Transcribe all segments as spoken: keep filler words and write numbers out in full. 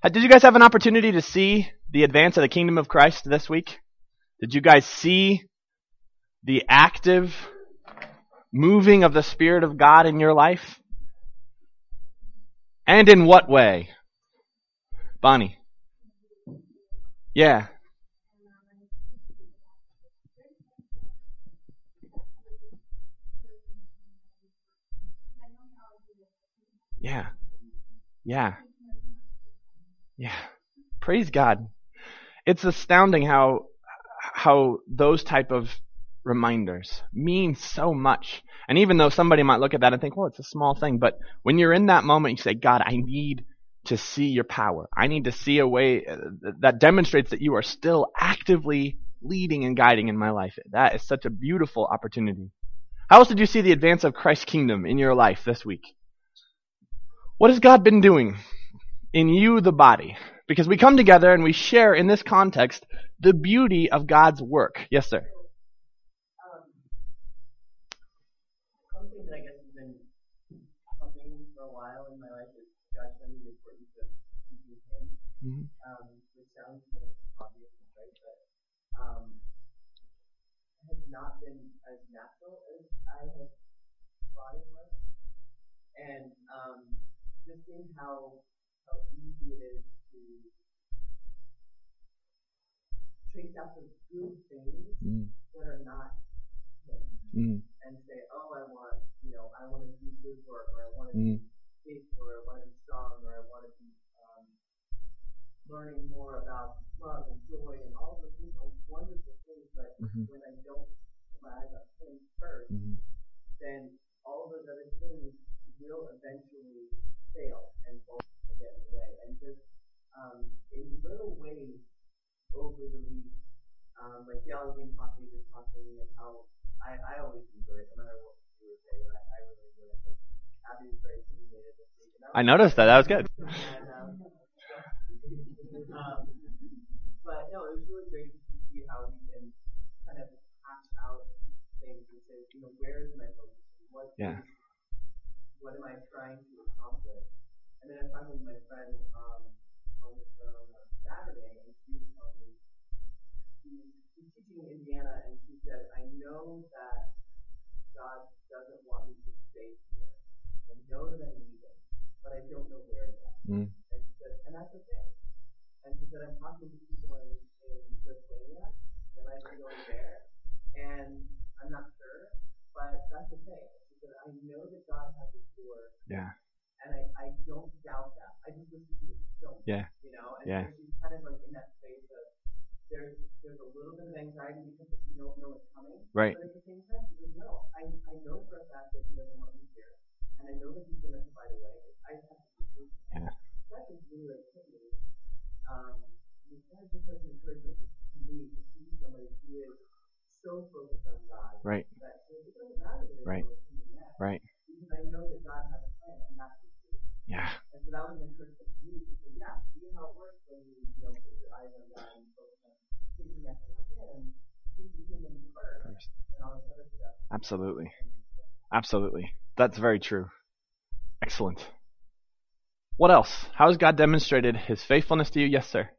Uh, did you guys have an opportunity to see the advance of the kingdom of Christ this week? Did you guys see the active moving of the Spirit of God in your life? And in what way? Bonnie. Yeah. Yeah. Yeah. Yeah. Praise God. It's astounding how how those type of reminders mean so much. And even though somebody might look at that and think, well, it's a small thing, but when you're in that moment, you say, God, I need to see your power. I need to see a way that demonstrates that you are still actively leading and guiding in my life. That is such a beautiful opportunity. How else did you see the advance of Christ's kingdom in your life this week? What has God been doing in you, the body? Because we come together and we share in this context the beauty of God's work. Yes, sir. Um, something that I guess has been something for a while in my life is God showing me the importance of keeping Him. Mm-hmm. Um, which sounds kind of obvious, right? But um, has not been as natural as I have thought it was. And um, just seeing how how easy it is to chase after good things mm. that are not Him, mm. and say, oh, I want, you know, I want to do good work, or I want to mm. be faithful, or I want to be strong, or I want to be um, learning more about love and joy and all those things are wonderful things, but mm-hmm. when I don't put my eyes on Him first, mm-hmm. then all those other things will eventually fail and fall and get in the way. And just um, in little ways over the week, um, like theology and coffee just talking and how I, I always enjoy it, no matter what you were saying. I, I really enjoy it. But Abby was very opinionated this week. I noticed that. That was good. And, um, um, but no, it was really great to see how we can kind of hash out things and say, you know, where is my focus? What yeah. is, what am I trying to accomplish? And then I was talking with my friend um, on the phone on Saturday, and she was telling me she's, she's teaching in Indiana, and she said, I know that God doesn't want me to stay here. I know that I'm leaving, but I don't know where it's at. Mm. And she said, and that's okay. And she said, I'm talking to people in, in Lithuania, and I might be going there, and I'm not sure, but that's okay. She said, I know that God has a door. Yeah. And I, I don't doubt that. I just wish that He would show me. Yeah. You know? And yeah. so she's kind of like in that space of there's there's a little bit of anxiety because you don't know what's coming. Right. But at the same time, she goes, no, I, I know for a fact that He doesn't want me here. And I know that He's going to provide a way. I just have to be patient. Yeah. That just really like hit me. Um, it's kind of just like an encouragement to me to see somebody who is so focused on God. Right. That it doesn't matter that they right. know what's coming next. Right. Because I know that God has a plan, and that's the truth. Yeah. And so that was an encouragement to me to say, yeah, see how it works when you, you know, put your eyes on God and focus on taking after Him, keeping Him first, first, and all this other stuff. Absolutely. Absolutely. That's very true. Excellent. What else? How has God demonstrated His faithfulness to you? Yes, sir.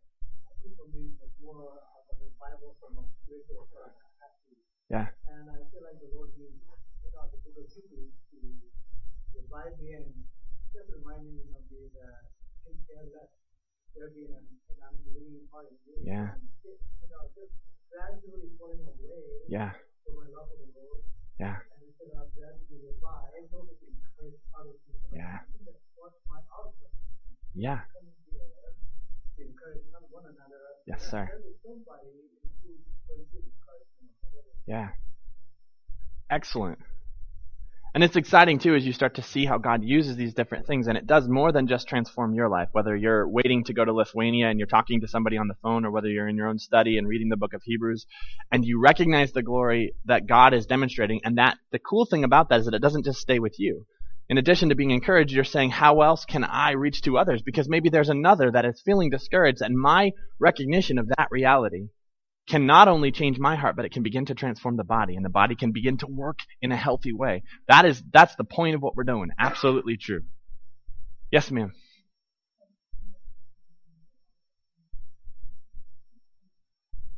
Yeah. And I feel like the Lord used you know, the book of Hebrews to revive me and just remind me, you know, be that take care less. There being an, an unbelieving heart in me. Yeah. And, you know, just gradually falling away yeah. from my love for the Lord. Yeah. And instead of gradually revive, I know to encourage other people. Yeah. I think that's what my outcome is. Yeah. To encourage one another. Yes, sir. Somebody who's going to encourage them. Yeah. Excellent. And it's exciting, too, as you start to see how God uses these different things. And it does more than just transform your life. Whether you're waiting to go to Lithuania and you're talking to somebody on the phone, or whether you're in your own study and reading the book of Hebrews, and you recognize the glory that God is demonstrating. And that the cool thing about that is that it doesn't just stay with you. In addition to being encouraged, you're saying, how else can I reach to others? Because maybe there's another that is feeling discouraged, and my recognition of that reality can not only change my heart, but it can begin to transform the body, and the body can begin to work in a healthy way. That is, that's the point of what we're doing. Absolutely true. Yes, ma'am.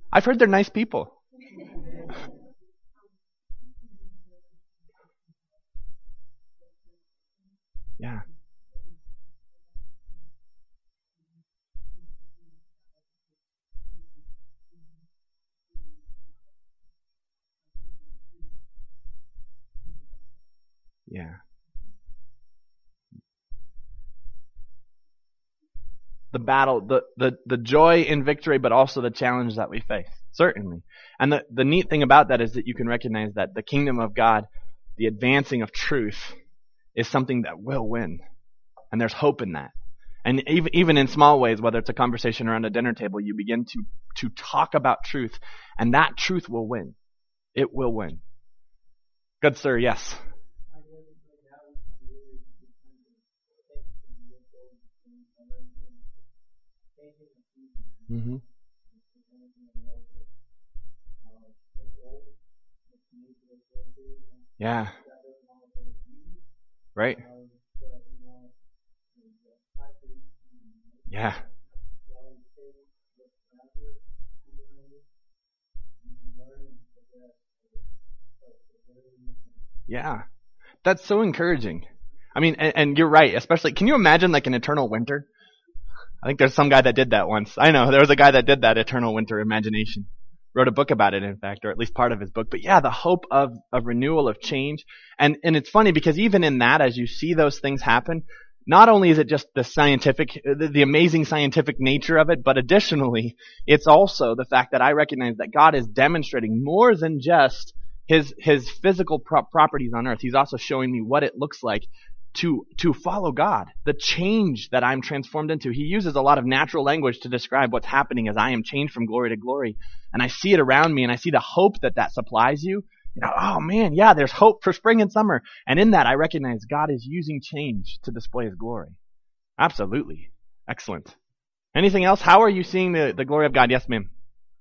I've heard they're nice people. Yeah. Yeah. The battle, the, the, the joy in victory, but also the challenge that we face. Certainly. And the, the neat thing about that is that you can recognize that the kingdom of God, the advancing of truth, is something that will win. And there's hope in that. And even, even in small ways, whether it's a conversation around a dinner table, you begin to, to talk about truth, and that truth will win. It will win. Good sir, yes. Mm-hmm. Yeah. Right? Yeah. Yeah. That's so encouraging. I mean, and, and you're right, especially, can you imagine like an eternal winter? I think there's some guy that did that once. I know, there was a guy that did that, eternal winter imagination. Wrote a book about it, in fact, or at least part of his book. But yeah, the hope of, of renewal, of change. And, and it's funny because even in that, as you see those things happen, not only is it just the scientific, the, the amazing scientific nature of it, but additionally, it's also the fact that I recognize that God is demonstrating more than just his, his physical pro- properties on earth. He's also showing me what it looks like to to follow God, the change that I'm transformed into. He uses a lot of natural language to describe what's happening as I am changed from glory to glory. And I see it around me, and I see the hope that that supplies you. You know, oh man, yeah, there's hope for spring and summer. And in that, I recognize God is using change to display his glory. Absolutely. Excellent. Anything else? How are you seeing the, the glory of God? Yes, ma'am.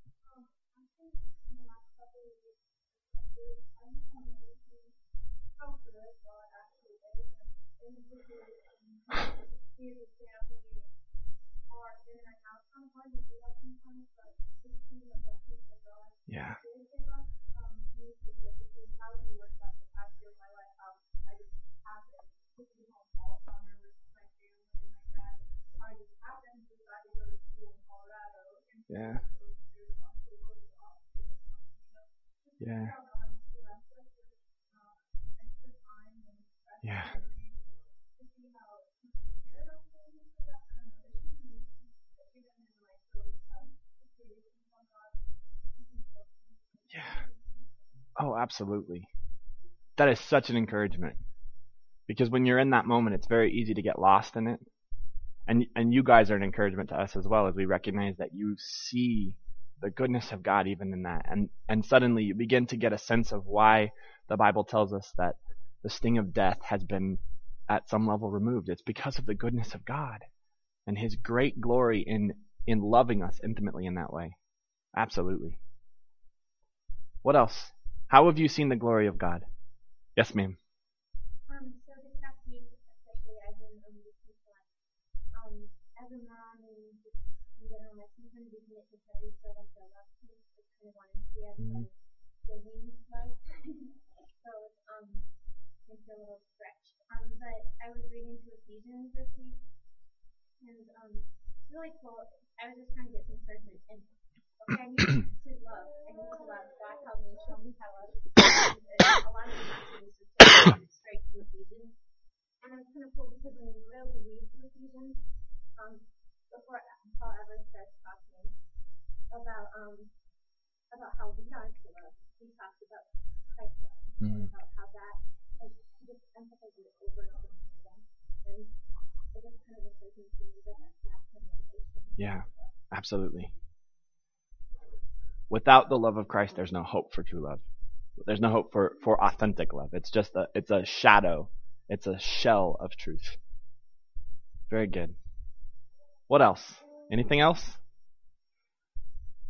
Yeah. Yeah. Yeah. Yeah. Yeah. Oh, absolutely. That is such an encouragement. Because when you're in that moment, it's very easy to get lost in it. And and you guys are an encouragement to us as well, as we recognize that you see the goodness of God even in that. And and suddenly you begin to get a sense of why the Bible tells us that the sting of death has been at some level removed. It's because of the goodness of God and his great glory in in loving us intimately in that way. Absolutely. What else? How have you seen the glory of God? Yes, ma'am. Um, so this past week, especially, I've been um, listening to like, um, as a mom and just in general, my sometimes we can get compared to like the love piece, just kind of wanting to see as Mm-hmm. like giving love. So it's um, it's a little stretch. Um, but I was reading to Ephesians this week, and um, it's really cool. I was just trying to get some encouragement, and okay, I need to love. I need to love. God help me, show me how to love. And a lot of the passages just take straight to Ephesians. And it's kind of cool because when you really read through Ephesians, um, before Paul ever starts talking about um about how we are to love, he talks about Christ's love Mm-hmm. and about how that like he just emphasizes it over and over again. And it just kind of encourages me to me that that's the motivation. Yeah, absolutely. Without the love of Christ, there's no hope for true love. There's no hope for, for authentic love. It's just a, it's a shadow. It's a shell of truth. Very good. What else? Anything else?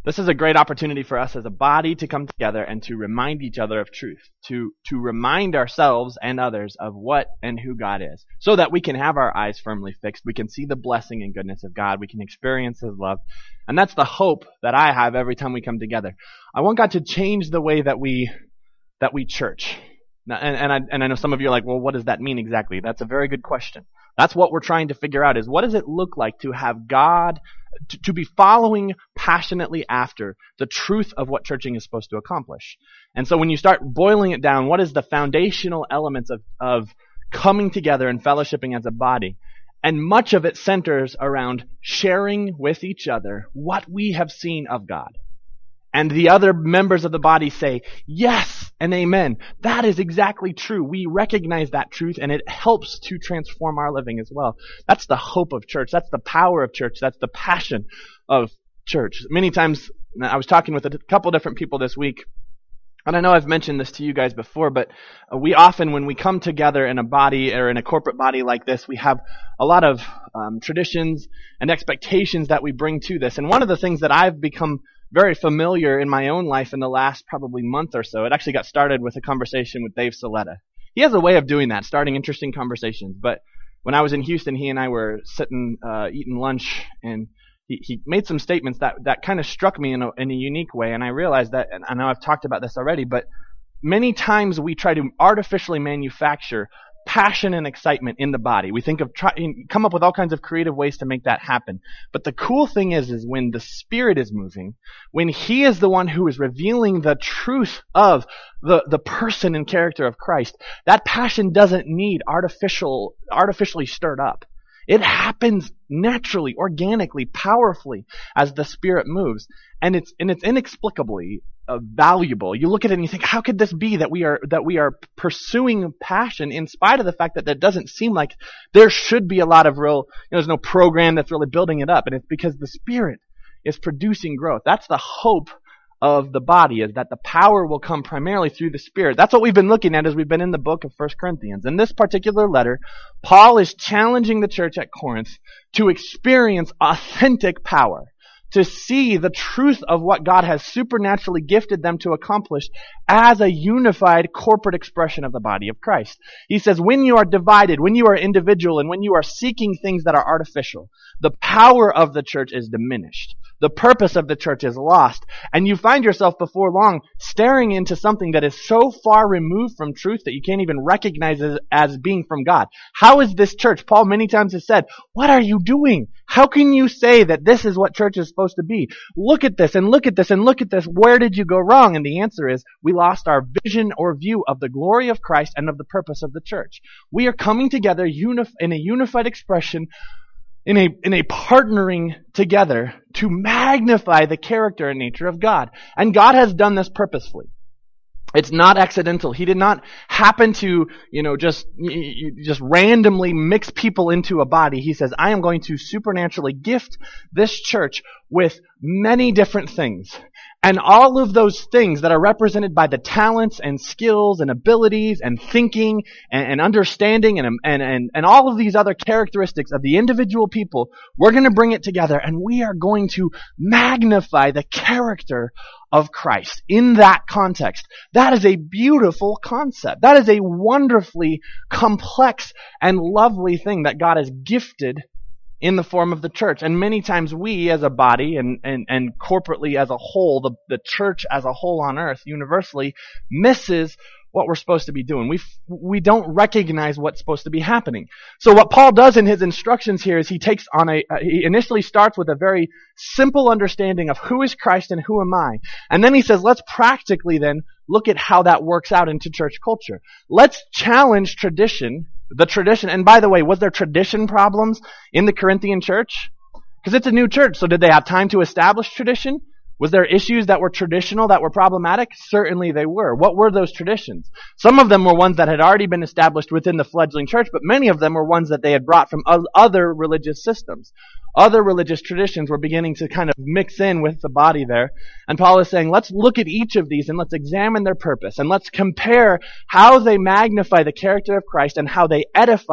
This is a great opportunity for us as a body to come together and to remind each other of truth, to, to remind ourselves and others of what and who God is, so that we can have our eyes firmly fixed, we can see the blessing and goodness of God, we can experience His love. And that's the hope that I have every time we come together. I want God to change the way that we, that we church. Now, and, and, I, and I know some of you are like, well, what does that mean exactly? That's a very good question. That's what we're trying to figure out, is what does it look like to have God, to, to be following passionately after the truth of what churching is supposed to accomplish. And so when you start boiling it down, what is the foundational elements of, of coming together and fellowshipping as a body? And much of it centers around sharing with each other what we have seen of God. And the other members of the body say, yes and amen. That is exactly true. We recognize that truth, and it helps to transform our living as well. That's the hope of church. That's the power of church. That's the passion of church. Many times, I was talking with a couple different people this week, and I know I've mentioned this to you guys before, but we often, when we come together in a body or in a corporate body like this, we have a lot of um, traditions and expectations that we bring to this. And one of the things that I've become very familiar in my own life in the last probably month or so, it actually got started with a conversation with Dave Saletta. He has a way of doing that, starting interesting conversations. But when I was in Houston, he and I were sitting, uh, eating lunch, and he, he made some statements that, that kind of struck me in a, in a unique way. And I realized that, and I know I've talked about this already, but many times we try to artificially manufacture passion and excitement in the body. We think of try, come up with all kinds of creative ways to make that happen. But the cool thing is, is when the Spirit is moving, when He is the one who is revealing the truth of the, the person and character of Christ, that passion doesn't need artificial, artificially stirred up. It happens naturally, organically, powerfully as the Spirit moves. And it's, and it's inexplicably uh, valuable. You look at it and you think, how could this be that we are, that we are pursuing passion in spite of the fact that that doesn't seem like there should be a lot of real, you know, there's no program that's really building it up. And it's because the Spirit is producing growth. That's the hope of the body, is that the power will come primarily through the Spirit. That's what we've been looking at as we've been in the book of First Corinthians. In this particular letter, Paul is challenging the church at Corinth to experience authentic power, to see the truth of what God has supernaturally gifted them to accomplish as a unified corporate expression of the body of Christ. He says, when you are divided, when you are individual, and when you are seeking things that are artificial, the power of the church is diminished. The purpose of the church is lost. And you find yourself before long staring into something that is so far removed from truth that you can't even recognize it as being from God. How is this church? Paul many times has said, what are you doing? How can you say that this is what church is supposed to be? Look at this and look at this and look at this. Where did you go wrong? And the answer is, we lost our vision or view of the glory of Christ and of the purpose of the church. We are coming together unif- in a unified expression, in a, in a partnering together to magnify the character and nature of God. And God has done this purposefully. It's not accidental. He did not happen to, you know, just, just randomly mix people into a body. He says, I am going to supernaturally gift this church with many different things. And all of those things that are represented by the talents and skills and abilities and thinking and, and understanding and, and, and, and all of these other characteristics of the individual people, we're going to bring it together and we are going to magnify the character of Christ in that context. That is a beautiful concept. That is a wonderfully complex and lovely thing that God has gifted in the form of the church. And many times we as a body and, and, and corporately as a whole, the, the church as a whole on earth, universally, misses what we're supposed to be doing. We we don't recognize what's supposed to be happening. So what Paul does in his instructions here is he takes on a, uh, he initially starts with a very simple understanding of who is Christ and who am I. And then he says, let's practically then look at how that works out into church culture. Let's challenge tradition, the tradition. And by the way, was there tradition problems in the Corinthian church? Because it's a new church, so did they have time to establish tradition? Was there issues that were traditional that were problematic? Certainly they were. What were those traditions? Some of them were ones that had already been established within the fledgling church, but many of them were ones that they had brought from other religious systems. Other religious traditions were beginning to kind of mix in with the body there. And Paul is saying, let's look at each of these and let's examine their purpose and let's compare how they magnify the character of Christ and how they edify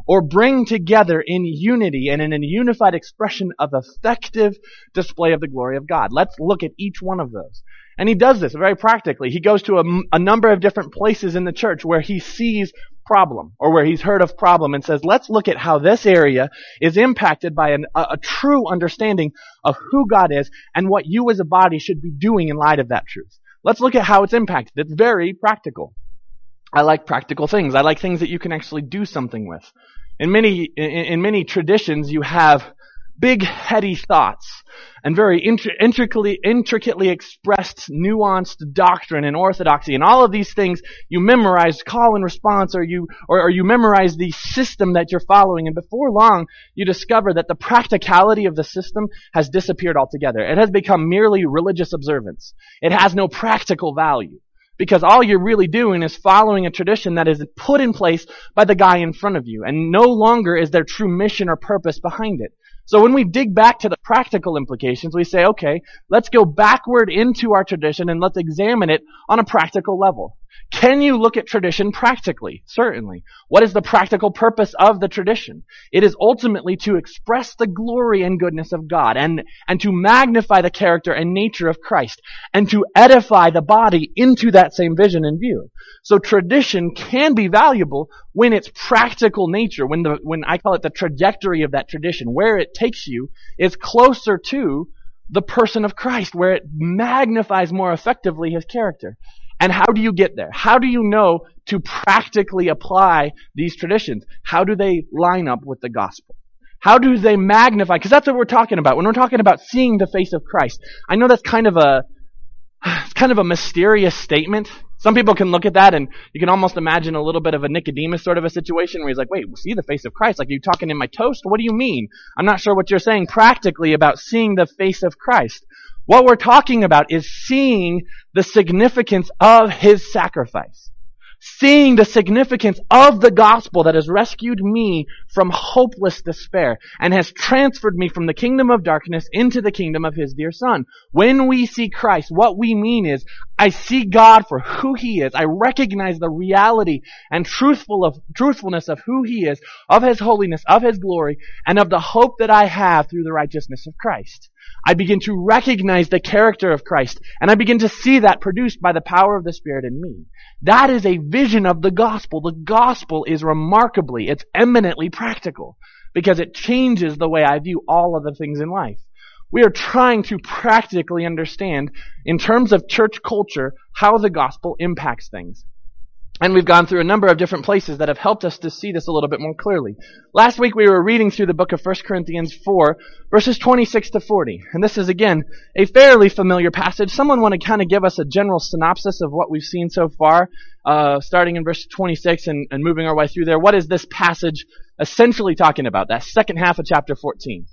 or bring together in unity and in a unified expression of effective display of the glory of God. Let's look at each one of those. And he does this very practically. He goes to a, a number of different places in the church where he sees problem, or where he's heard of problem, and says, let's look at how this area is impacted by an, a, a true understanding of who God is and what you as a body should be doing in light of that truth. Let's look at how it's impacted. It's very practical. I like practical things. I like things that you can actually do something with. In many, in, in many traditions, you have big, heady thoughts and very intri- intricately, intricately expressed, nuanced doctrine and orthodoxy, and all of these things you memorize call and response, or you, or, or you memorize the system that you're following, and before long, you discover that the practicality of the system has disappeared altogether. It has become merely religious observance. It has no practical value. Because all you're really doing is following a tradition that is put in place by the guy in front of you, and no longer is there true mission or purpose behind it. So when we dig back to the practical implications, we say, okay, let's go backward into our tradition and let's examine it on a practical level. Can you look at tradition practically? Certainly. What is the practical purpose of the tradition? It is ultimately to express the glory and goodness of God, and, and to magnify the character and nature of Christ, and to edify the body into that same vision and view. So tradition can be valuable when its practical nature, when the, when I call it the trajectory of that tradition, where it takes you is closer to the person of Christ, where it magnifies more effectively his character. And how do you get there? How do you know to practically apply these traditions? How do they line up with the gospel? How do they magnify? Because that's what we're talking about. When we're talking about seeing the face of Christ, I know that's kind of a, it's kind of a mysterious statement. Some people can look at that and you can almost imagine a little bit of a Nicodemus sort of a situation where he's like, wait, see the face of Christ? Like, are you talking in my toast? What do you mean? I'm not sure what you're saying practically about seeing the face of Christ. What we're talking about is seeing the significance of his sacrifice. Seeing the significance of the gospel that has rescued me from hopeless despair and has transferred me from the kingdom of darkness into the kingdom of his dear Son. When we see Christ, what we mean is, I see God for who he is. I recognize the reality and truthful of, truthfulness of who he is, of his holiness, of his glory, and of the hope that I have through the righteousness of Christ. I begin to recognize the character of Christ, and I begin to see that produced by the power of the Spirit in me. That is a vision of the gospel. The gospel is remarkably, it's eminently practical, because it changes the way I view all of the things in life. We are trying to practically understand, in terms of church culture, how the gospel impacts things. And we've gone through a number of different places that have helped us to see this a little bit more clearly. Last week we were reading through the book of First Corinthians four, verses twenty-six to forty. And this is, again, a fairly familiar passage. Someone want to kind of give us a general synopsis of what we've seen so far, uh, starting in verse twenty-six and, and moving our way through there. What is this passage essentially talking about? That second half of chapter fourteen.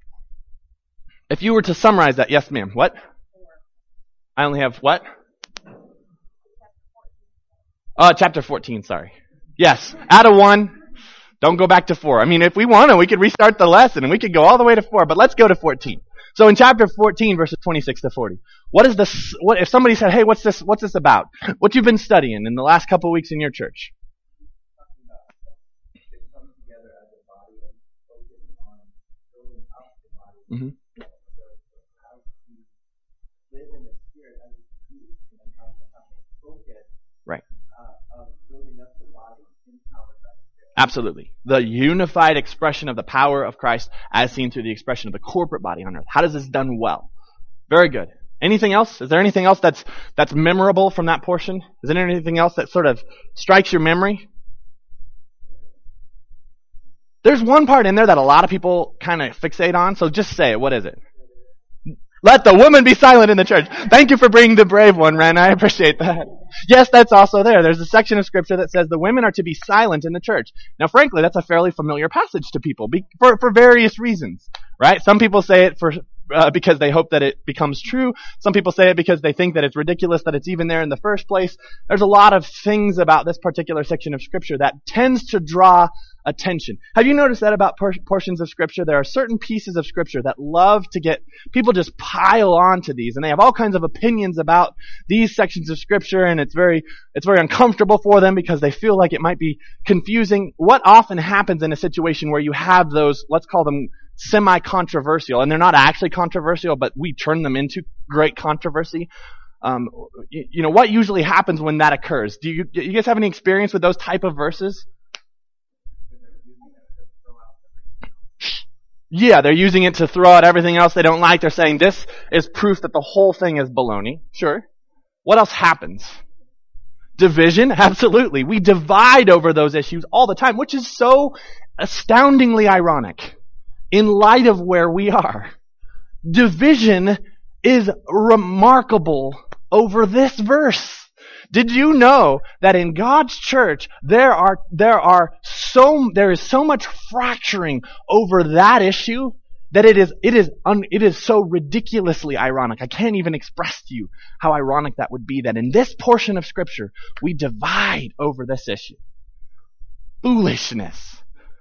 If you were to summarize that, yes ma'am, what? I only have what? Uh, chapter fourteen, sorry. Yes, out of one, don't go back to four. I mean, if we want to, we could restart the lesson and we could go all the way to four, but let's go to fourteen. So in chapter fourteen, verses twenty-six to forty, what is this, what, if somebody said, hey, what's this, what's this about? What you've been studying in the last couple of weeks in your church? Mm-hmm. Right. Absolutely. The unified expression of the power of Christ as seen through the expression of the corporate body on earth. How does this done well? Very good. Anything else? Is there anything else that's that's memorable from that portion? Is there anything else that sort of strikes your memory? There's one part in there that a lot of people kind of fixate on, so just say it. What is it? Let the woman be silent in the church. Thank you for bringing the brave one, Ren. I appreciate that. Yes, that's also there. There's a section of scripture that says the women are to be silent in the church. Now, frankly, that's a fairly familiar passage to people be, for, for various reasons, right? Some people say it for uh, because they hope that it becomes true. Some people say it because they think that it's ridiculous that it's even there in the first place. There's a lot of things about this particular section of Scripture that tends to draw attention. Have you noticed that about por- portions of Scripture? There are certain pieces of Scripture that love to get, people just pile on to these, and they have all kinds of opinions about these sections of Scripture, and it's very, it's very uncomfortable for them because they feel like it might be confusing. What often happens in a situation where you have those, let's call them semi-controversial, and they're not actually controversial, but we turn them into great controversy. Um, you, you know, what usually happens when that occurs? Do you, do you guys have any experience with those type of verses? Yeah, they're using it to throw out everything else they don't like. They're saying this is proof that the whole thing is baloney. Sure. What else happens? Division? Absolutely. We divide over those issues all the time, which is so astoundingly ironic in light of where we are. Division is remarkable over this verse. Did you know that in God's church there are there are so there is so much fracturing over that issue that it is it is un, it is so ridiculously ironic. I can't even express to you how ironic that would be that in this portion of Scripture we divide over this issue. Foolishness.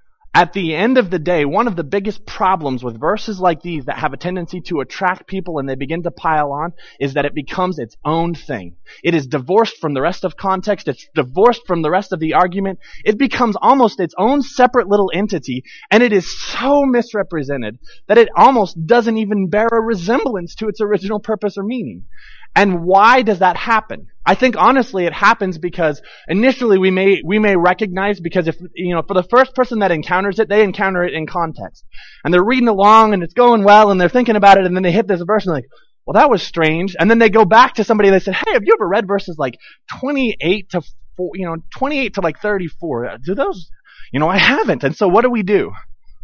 At the end of the day, one of the biggest problems with verses like these that have a tendency to attract people and they begin to pile on is that it becomes its own thing. It is divorced from the rest of context. It's divorced from the rest of the argument. It becomes almost its own separate little entity, and it is so misrepresented that it almost doesn't even bear a resemblance to its original purpose or meaning. And why does that happen? I think honestly it happens because initially we may we may recognize, because if you know for the first person that encounters it, they encounter it in context. And they're reading along and it's going well and they're thinking about it, and then they hit this verse and they're like, well, that was strange. And then they go back to somebody and they say, hey, have you ever read verses like twenty-eight to four, you know, twenty-eight to like thirty-four? Do those, you know, I haven't. And so what do we do?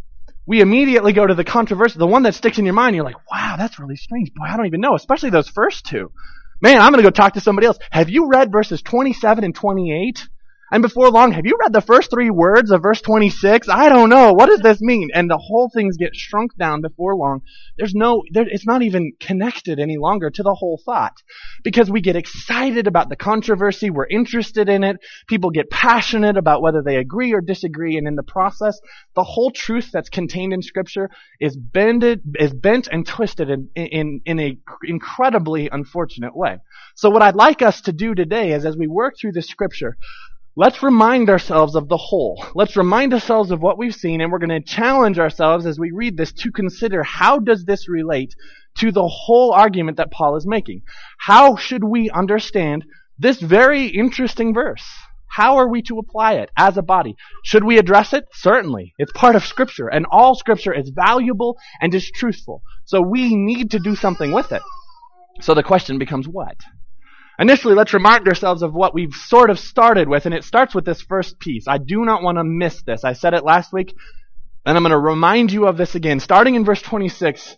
We immediately go to the controversial, the one that sticks in your mind. You're like, wow, that's really strange. Boy, I don't even know, especially those first two. Man, I'm going to go talk to somebody else. Have you read verses twenty-seven and twenty-eight? And before long, have you read the first three words of verse twenty-six? I don't know. What does this mean? And the whole things get shrunk down before long. There's no, there, it's not even connected any longer to the whole thought. Because we get excited about the controversy. We're interested in it. People get passionate about whether they agree or disagree. And in the process, the whole truth that's contained in Scripture is bended, is bent and twisted in, in, in a incredibly unfortunate way. So what I'd like us to do today is, as we work through this Scripture, let's remind ourselves of the whole. Let's remind ourselves of what we've seen, and we're going to challenge ourselves as we read this to consider, how does this relate to the whole argument that Paul is making? How should we understand this very interesting verse? How are we to apply it as a body? Should we address it? Certainly. It's part of Scripture, and all Scripture is valuable and is truthful. So we need to do something with it. So the question becomes what? Initially, let's remind ourselves of what we've sort of started with, and it starts with this first piece. I do not want to miss this. I said it last week, and I'm going to remind you of this again. Starting in verse twenty-six,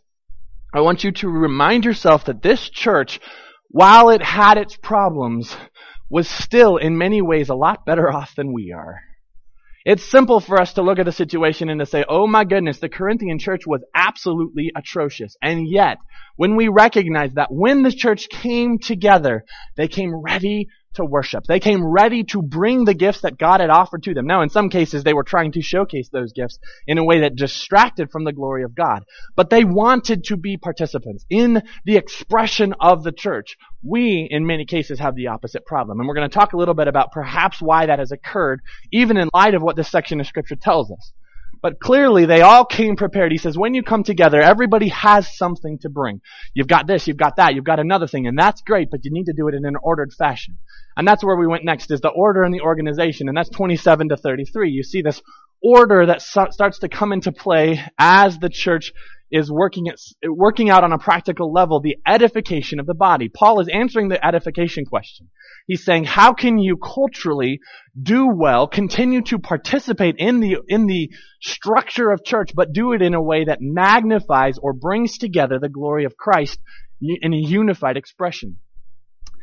I want you to remind yourself that this church, while it had its problems, was still in many ways a lot better off than we are. It's simple for us to look at the situation and to say, oh my goodness, the Corinthian church was absolutely atrocious. And yet, when we recognize that when the church came together, they came ready to worship. They came ready to bring the gifts that God had offered to them. Now, in some cases, they were trying to showcase those gifts in a way that distracted from the glory of God. But they wanted to be participants in the expression of the church. We, in many cases, have the opposite problem. And we're going to talk a little bit about perhaps why that has occurred, even in light of what this section of Scripture tells us. But clearly, they all came prepared. He says, when you come together, everybody has something to bring. You've got this, you've got that, you've got another thing, and that's great, but you need to do it in an ordered fashion. And that's where we went next, is the order and the organization, and that's twenty-seven to thirty-three. You see this order that so- starts to come into play as the church is working at, working out on a practical level the edification of the body. Paul is answering the edification question. He's saying, how can you culturally do well, continue to participate in the in the structure of church, but do it in a way that magnifies or brings together the glory of Christ in a unified expression?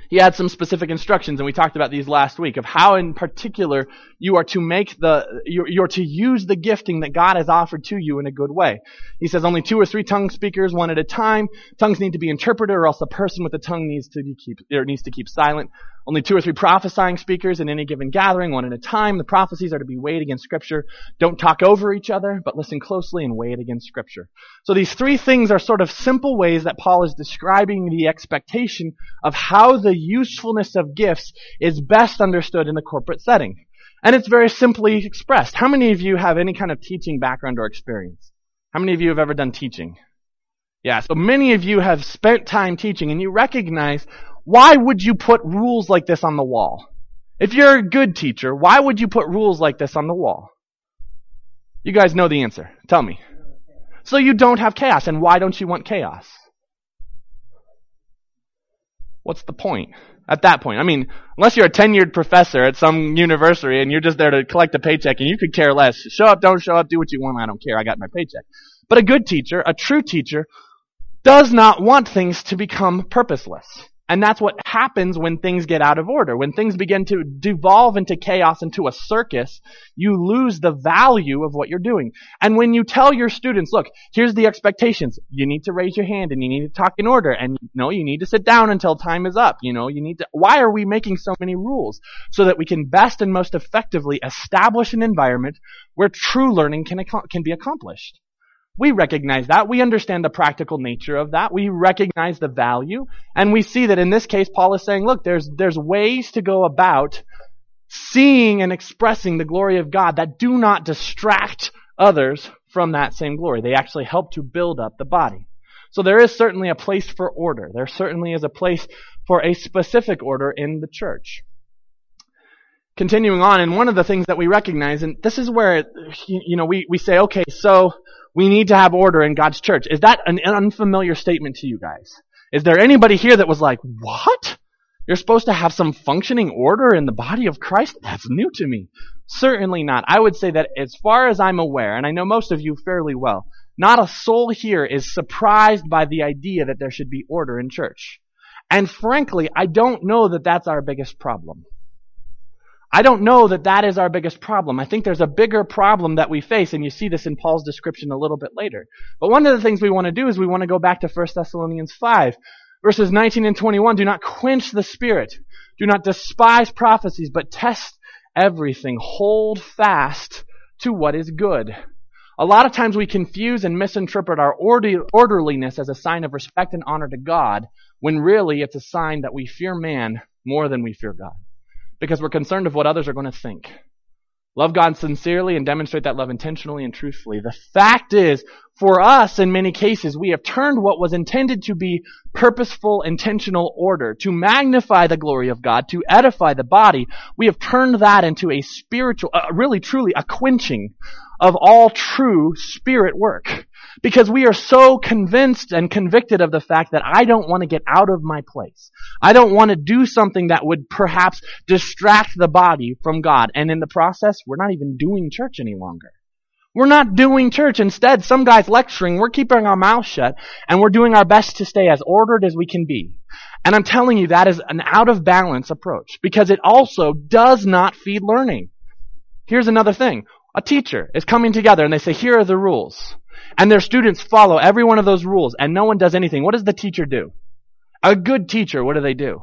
He had some specific instructions, and we talked about these last week, of how in particular you are to make the, you're, you're to use the gifting that God has offered to you in a good way. He says only two or three tongue speakers, one at a time. Tongues need to be interpreted, or else the person with the tongue needs to be keep, or needs to keep silent. Only two or three prophesying speakers in any given gathering, one at a time. The prophecies are to be weighed against Scripture. Don't talk over each other, but listen closely and weigh it against Scripture. So these three things are sort of simple ways that Paul is describing the expectation of how the usefulness of gifts is best understood in the corporate setting. And it's very simply expressed. How many of you have any kind of teaching background or experience? How many of you have ever done teaching? Yeah, so many of you have spent time teaching, and you recognize, why would you put rules like this on the wall? If you're a good teacher, why would you put rules like this on the wall? You guys know the answer. Tell me. So you don't have chaos. And why don't you want chaos? What's the point at that point? I mean, unless you're a tenured professor at some university and you're just there to collect a paycheck and you could care less. Show up, don't show up, do what you want, I don't care, I got my paycheck. But a good teacher, a true teacher, does not want things to become purposeless. And that's what happens when things get out of order. When things begin to devolve into chaos, into a circus, you lose the value of what you're doing. And when you tell your students, look, here's the expectations. You need to raise your hand and you need to talk in order. And you know, you need to sit down until time is up. You know, you need to, why are we making so many rules? So that we can best and most effectively establish an environment where true learning can, can be accomplished. We recognize that. We understand the practical nature of that. We recognize the value. And we see that in this case, Paul is saying, look, there's, there's ways to go about seeing and expressing the glory of God that do not distract others from that same glory. They actually help to build up the body. So there is certainly a place for order. There certainly is a place for a specific order in the church. Continuing on, and one of the things that we recognize, and this is where, you know, we, we say, okay, so we need to have order in God's church. Is that an unfamiliar statement to you guys? Is there anybody here that was like, what? You're supposed to have some functioning order in the body of Christ? That's new to me. Certainly not. I would say that as far as I'm aware, and I know most of you fairly well, not a soul here is surprised by the idea that there should be order in church. And frankly, I don't know that that's our biggest problem. I don't know that that is our biggest problem. I think there's a bigger problem that we face, and you see this in Paul's description a little bit later. But one of the things we want to do is we want to go back to First Thessalonians five, verses nineteen and twenty-one. Do not quench the spirit. Do not despise prophecies, but test everything. Hold fast to what is good. A lot of times we confuse and misinterpret our order- orderliness as a sign of respect and honor to God, when really it's a sign that we fear man more than we fear God. Because we're concerned of what others are going to think. Love God sincerely and demonstrate that love intentionally and truthfully. The fact is, for us, in many cases, we have turned what was intended to be purposeful, intentional order, to magnify the glory of God, to edify the body, we have turned that into a spiritual, uh, really truly a quenching of all true spirit work. Because we are so convinced and convicted of the fact that I don't want to get out of my place. I don't want to do something that would perhaps distract the body from God. And in the process, we're not even doing church any longer. We're not doing church. Instead, some guy's lecturing, we're keeping our mouth shut, and we're doing our best to stay as ordered as we can be. And I'm telling you, that is an out of balance approach, because it also does not feed learning. Here's another thing. A teacher is coming together and they say, here are the rules. And their students follow every one of those rules and no one does anything. What does the teacher do? A good teacher, what do they do?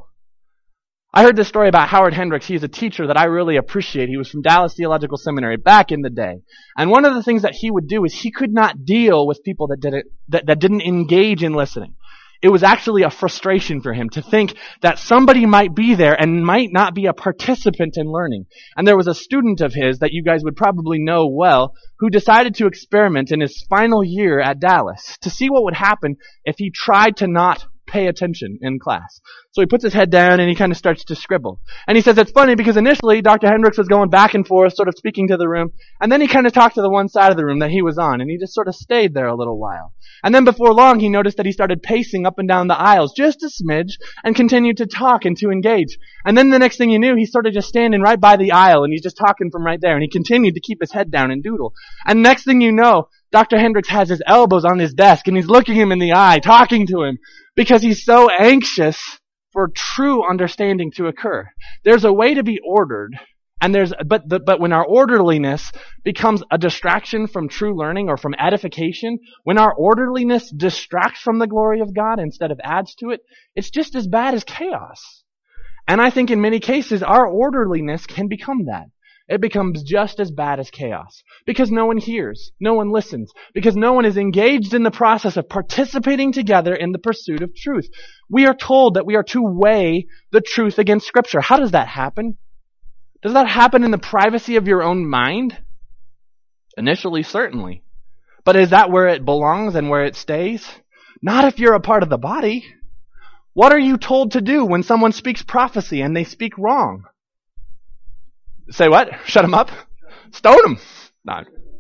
I heard this story about Howard Hendricks. He's a teacher that I really appreciate. He was from Dallas Theological Seminary back in the day. And one of the things that he would do is he could not deal with people that didn't, that, that didn't engage in listening. It was actually a frustration for him to think that somebody might be there and might not be a participant in learning. And there was a student of his that you guys would probably know well who decided to experiment in his final year at Dallas to see what would happen if he tried to not pay attention in class. So he puts his head down and he kind of starts to scribble. And he says it's funny because initially Doctor Hendricks was going back and forth, sort of speaking to the room, and then he kind of talked to the one side of the room that he was on, and he just sort of stayed there a little while. And then before long, he noticed that he started pacing up and down the aisles just a smidge and continued to talk and to engage. And then the next thing you knew, he started just standing right by the aisle and he's just talking from right there. And he continued to keep his head down and doodle. And next thing you know, Doctor Hendricks has his elbows on his desk and he's looking him in the eye, talking to him because he's so anxious for true understanding to occur. There's a way to be ordered, and there's but the, but when our orderliness becomes a distraction from true learning or from edification, when our orderliness distracts from the glory of God instead of adds to it, it's just as bad as chaos. And I think in many cases our orderliness can become that. It becomes just as bad as chaos. Because no one hears, no one listens, because no one is engaged in the process of participating together in the pursuit of truth. We are told that we are to weigh the truth against Scripture. How does that happen? Does that happen in the privacy of your own mind? Initially, certainly. But is that where it belongs and where it stays? Not if you're a part of the body. What are you told to do when someone speaks prophecy and they speak wrong? Say what? Shut them up? Stone them? No.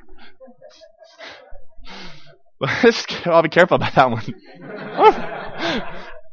I'll be careful about that one.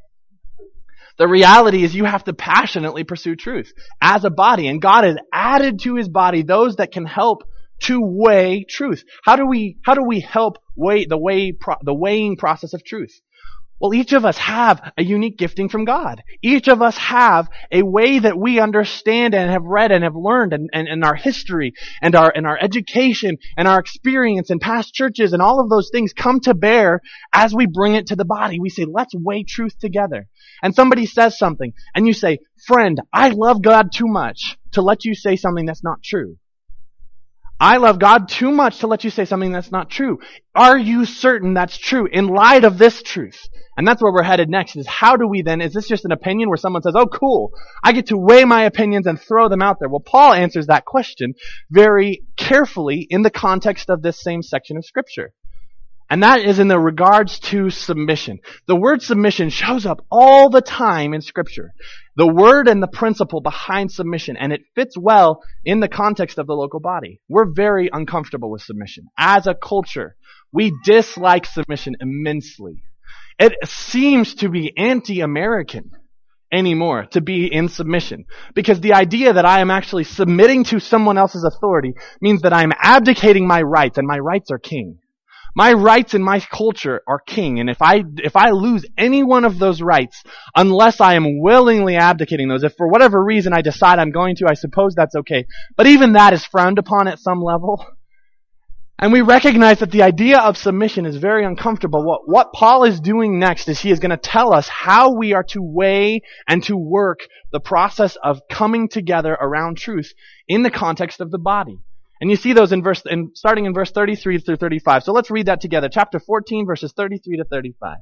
The reality is you have to passionately pursue truth as a body. And God has added to His body those that can help to weigh truth. How do we, how do we help weigh the weigh, the weighing process of truth? Well, each of us have a unique gifting from God. Each of us have a way that we understand and have read and have learned and, and, and our history and our, and our education and our experience and past churches and all of those things come to bear as we bring it to the body. We say, let's weigh truth together. And somebody says something and you say, friend, I love God too much to let you say something that's not true. I love God too much to let you say something that's not true. Are you certain that's true in light of this truth? And that's where we're headed next, is how do we then, is this just an opinion where someone says, oh cool, I get to weigh my opinions and throw them out there? Well, Paul answers that question very carefully in the context of this same section of Scripture. And that is in the regards to submission. The word submission shows up all the time in Scripture. The word and the principle behind submission, and it fits well in the context of the local body. We're very uncomfortable with submission. As a culture, we dislike submission immensely. It seems to be anti-American anymore to be in submission. Because the idea that I am actually submitting to someone else's authority means that I am abdicating my rights, and my rights are king. My rights in my culture are king, and if I if I lose any one of those rights, unless I am willingly abdicating those, if for whatever reason I decide I'm going to, I suppose that's okay. But even that is frowned upon at some level. And we recognize that the idea of submission is very uncomfortable. What, what Paul is doing next is he is going to tell us how we are to weigh and to work the process of coming together around truth in the context of the body. And you see those in verse, in, starting in verse thirty-three through thirty-five. So let's read that together. Chapter fourteen, verses thirty-three to thirty-five.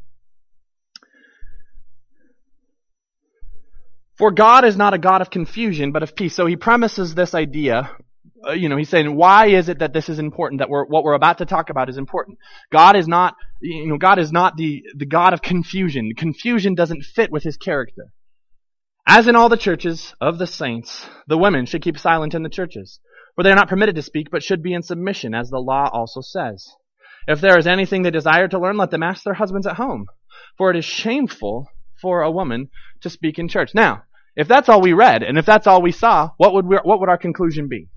For God is not a God of confusion, but of peace. So he premises this idea. Uh, you know, he's saying, why is it that this is important? That we're, what we're about to talk about is important. God is not, you know, God is not the, the God of confusion. Confusion doesn't fit with His character. As in all the churches of the saints, the women should keep silent in the churches. For they are not permitted to speak, but should be in submission, as the law also says. If there is anything they desire to learn, let them ask their husbands at home. For it is shameful for a woman to speak in church. Now, if that's all we read, and if that's all we saw, what would we, what would our conclusion be?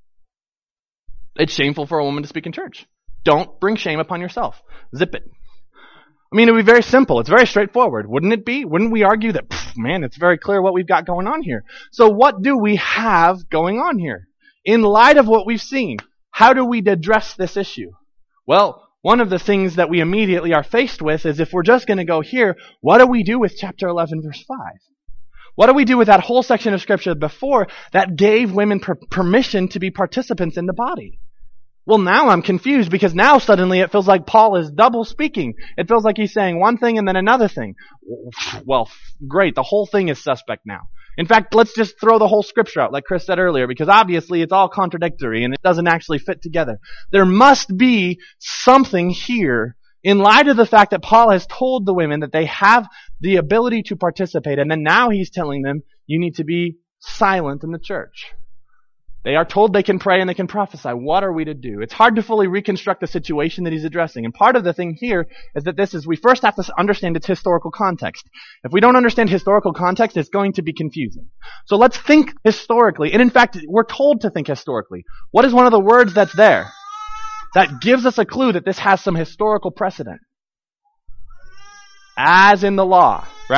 It's shameful for a woman to speak in church. Don't bring shame upon yourself. Zip it. I mean, it would be very simple. It's very straightforward. Wouldn't it be? Wouldn't we argue that, man, it's very clear what we've got going on here? So what do we have going on here? In light of what we've seen, how do we address this issue? Well, one of the things that we immediately are faced with is if we're just going to go here, what do we do with chapter eleven, verse five? What do we do with that whole section of Scripture before that gave women per- permission to be participants in the body? Well, now I'm confused because now suddenly it feels like Paul is double speaking. It feels like he's saying one thing and then another thing. Well, great. The whole thing is suspect now. In fact, let's just throw the whole Scripture out, like Chris said earlier, because obviously it's all contradictory and it doesn't actually fit together. There must be something here in light of the fact that Paul has told the women that they have the ability to participate, and then now he's telling them, you need to be silent in the church. They are told they can pray and they can prophesy. What are we to do? It's hard to fully reconstruct the situation that he's addressing. And part of the thing here is that this is, we first have to understand its historical context. If we don't understand historical context, it's going to be confusing. So let's think historically. And in fact, we're told to think historically. What is one of the words that's there that gives us a clue that this has some historical precedent? As in the law, right?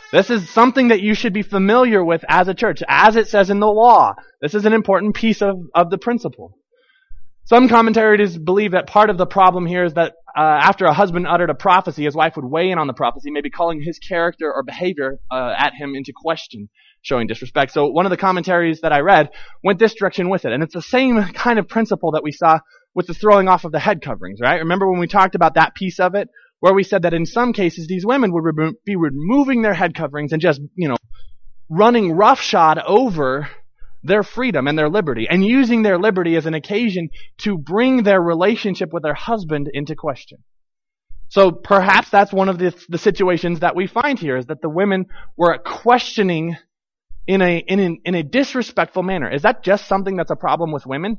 This is something that you should be familiar with as a church, as it says in the law. This is an important piece of, of the principle. Some commentators believe that part of the problem here is that uh, after a husband uttered a prophecy, his wife would weigh in on the prophecy, maybe calling his character or behavior uh, at him into question, showing disrespect. So one of the commentaries that I read went this direction with it. And it's the same kind of principle that we saw with the throwing off of the head coverings, right? Remember when we talked about that piece of it, where we said that in some cases these women would remo- be removing their head coverings and just, you know, running roughshod over their freedom and their liberty, and using their liberty as an occasion to bring their relationship with their husband into question. So perhaps that's one of the, the situations that we find here, is that the women were questioning in a, in, a, in a disrespectful manner. Is that just something that's a problem with women?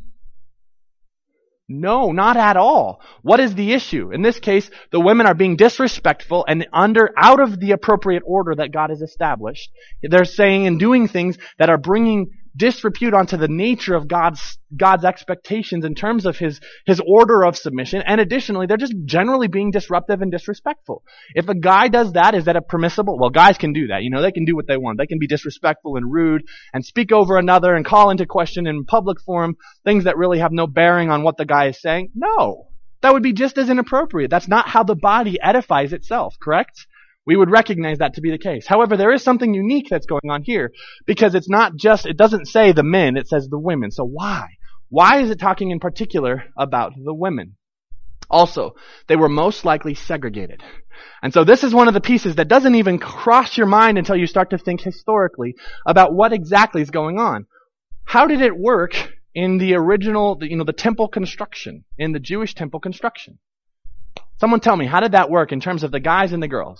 No, not at all. What is the issue? In this case, the women are being disrespectful and under, out of the appropriate order that God has established. They're saying and doing things that are bringing disrepute onto the nature of God's God's expectations in terms of his his order of submission, and additionally, they're just generally being disruptive and disrespectful. If a guy does that, is that a permissible? Well, guys can do that. You know, they can do what they want. They can be disrespectful and rude and speak over another and call into question in public forum things that really have no bearing on what the guy is saying. No, that would be just as inappropriate. That's not how the body edifies itself, correct? We would recognize that to be the case. However, there is something unique that's going on here, because it's not just, it doesn't say the men, it says the women. So why? Why is it talking in particular about the women? Also, they were most likely segregated. And so this is one of the pieces that doesn't even cross your mind until you start to think historically about what exactly is going on. How did it work in the original, you know, the temple construction, in the Jewish temple construction? Someone tell me, how did that work in terms of the guys and the girls?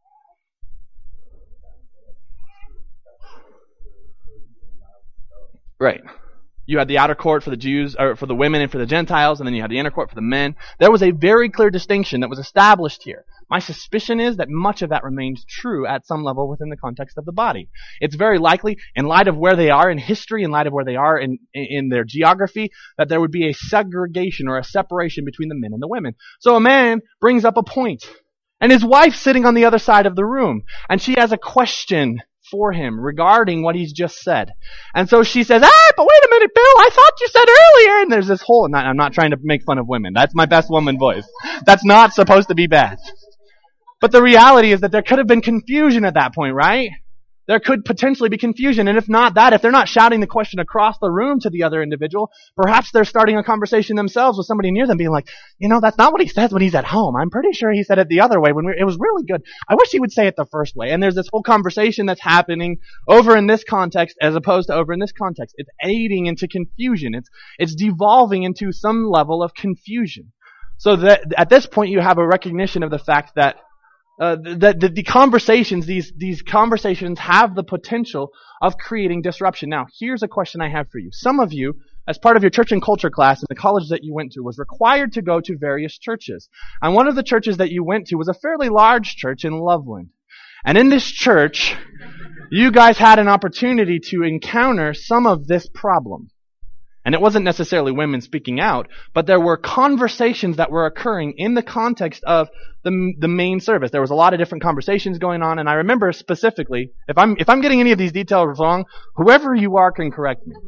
Right. You had the outer court for the Jews, or for the women and for the Gentiles, and then you had the inner court for the men. There was a very clear distinction that was established here. My suspicion is that much of that remains true at some level within the context of the body. It's very likely, in light of where they are in history, in light of where they are in, in their geography, that there would be a segregation or a separation between the men and the women. So a man brings up a point, and his wife's sitting on the other side of the room, and she has a question for him regarding what he's just said. And so she says, ah, but wait a minute, Bill, I thought you said earlier. And there's this whole, and I'm not trying to make fun of women. That's my best woman voice. That's not supposed to be bad. But the reality is that there could have been confusion at that point, right? There could potentially be confusion. And if not that, if they're not shouting the question across the room to the other individual, perhaps they're starting a conversation themselves with somebody near them being like, you know, that's not what he says when he's at home. I'm pretty sure he said it the other way when we, it was really good. I wish he would say it the first way. And there's this whole conversation that's happening over in this context as opposed to over in this context. It's aiding into confusion. It's, it's devolving into some level of confusion. So that at this point you have a recognition of the fact that Uh, that the, the conversations, these these conversations have the potential of creating disruption. Now, here's a question I have for you. Some of you, as part of your church and culture class in the college that you went to, was required to go to various churches. And one of the churches that you went to was a fairly large church in Loveland. And in this church, you guys had an opportunity to encounter some of this problem. And it wasn't necessarily women speaking out, but there were conversations that were occurring in the context of the the main service. There was a lot of different conversations going on, and I remember specifically, if I'm if I'm getting any of these details wrong, whoever you are can correct me.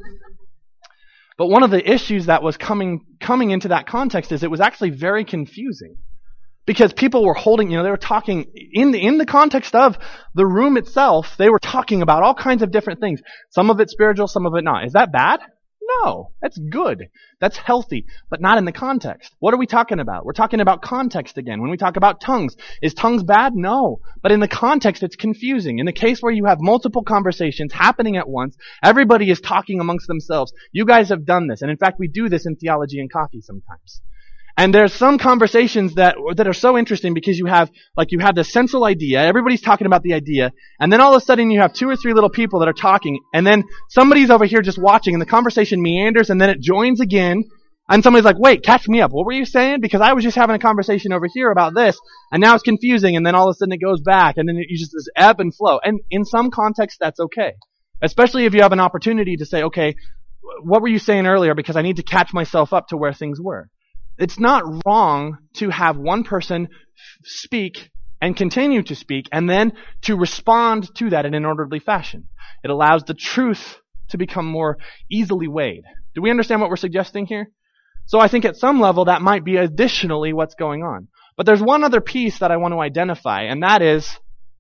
But one of the issues that was coming coming into that context is it was actually very confusing. Because people were holding, you know, they were talking in the, in the context of the room itself, they were talking about all kinds of different things. Some of it spiritual, some of it not. Is that bad? No, that's good. That's healthy, but not in the context. What are we talking about? We're talking about context again. When we talk about tongues, is tongues bad? No. But in the context, it's confusing. In the case where you have multiple conversations happening at once, everybody is talking amongst themselves. You guys have done this. And in fact, we do this in theology and coffee sometimes. And there's some conversations that that are so interesting because you have, like, you have the central idea, everybody's talking about the idea, and then all of a sudden you have two or three little people that are talking, and then somebody's over here just watching, and the conversation meanders, and then it joins again, and somebody's like, wait, catch me up, what were you saying? Because I was just having a conversation over here about this, and now it's confusing, and then all of a sudden it goes back, and then you just this ebb and flow. And in some contexts, that's okay. Especially if you have an opportunity to say, okay, what were you saying earlier? Because I need to catch myself up to where things were. It's not wrong to have one person speak and continue to speak, and then to respond to that in an orderly fashion. It allows the truth to become more easily weighed. Do we understand what we're suggesting here? So I think at some level that might be additionally what's going on. But there's one other piece that I want to identify, and that is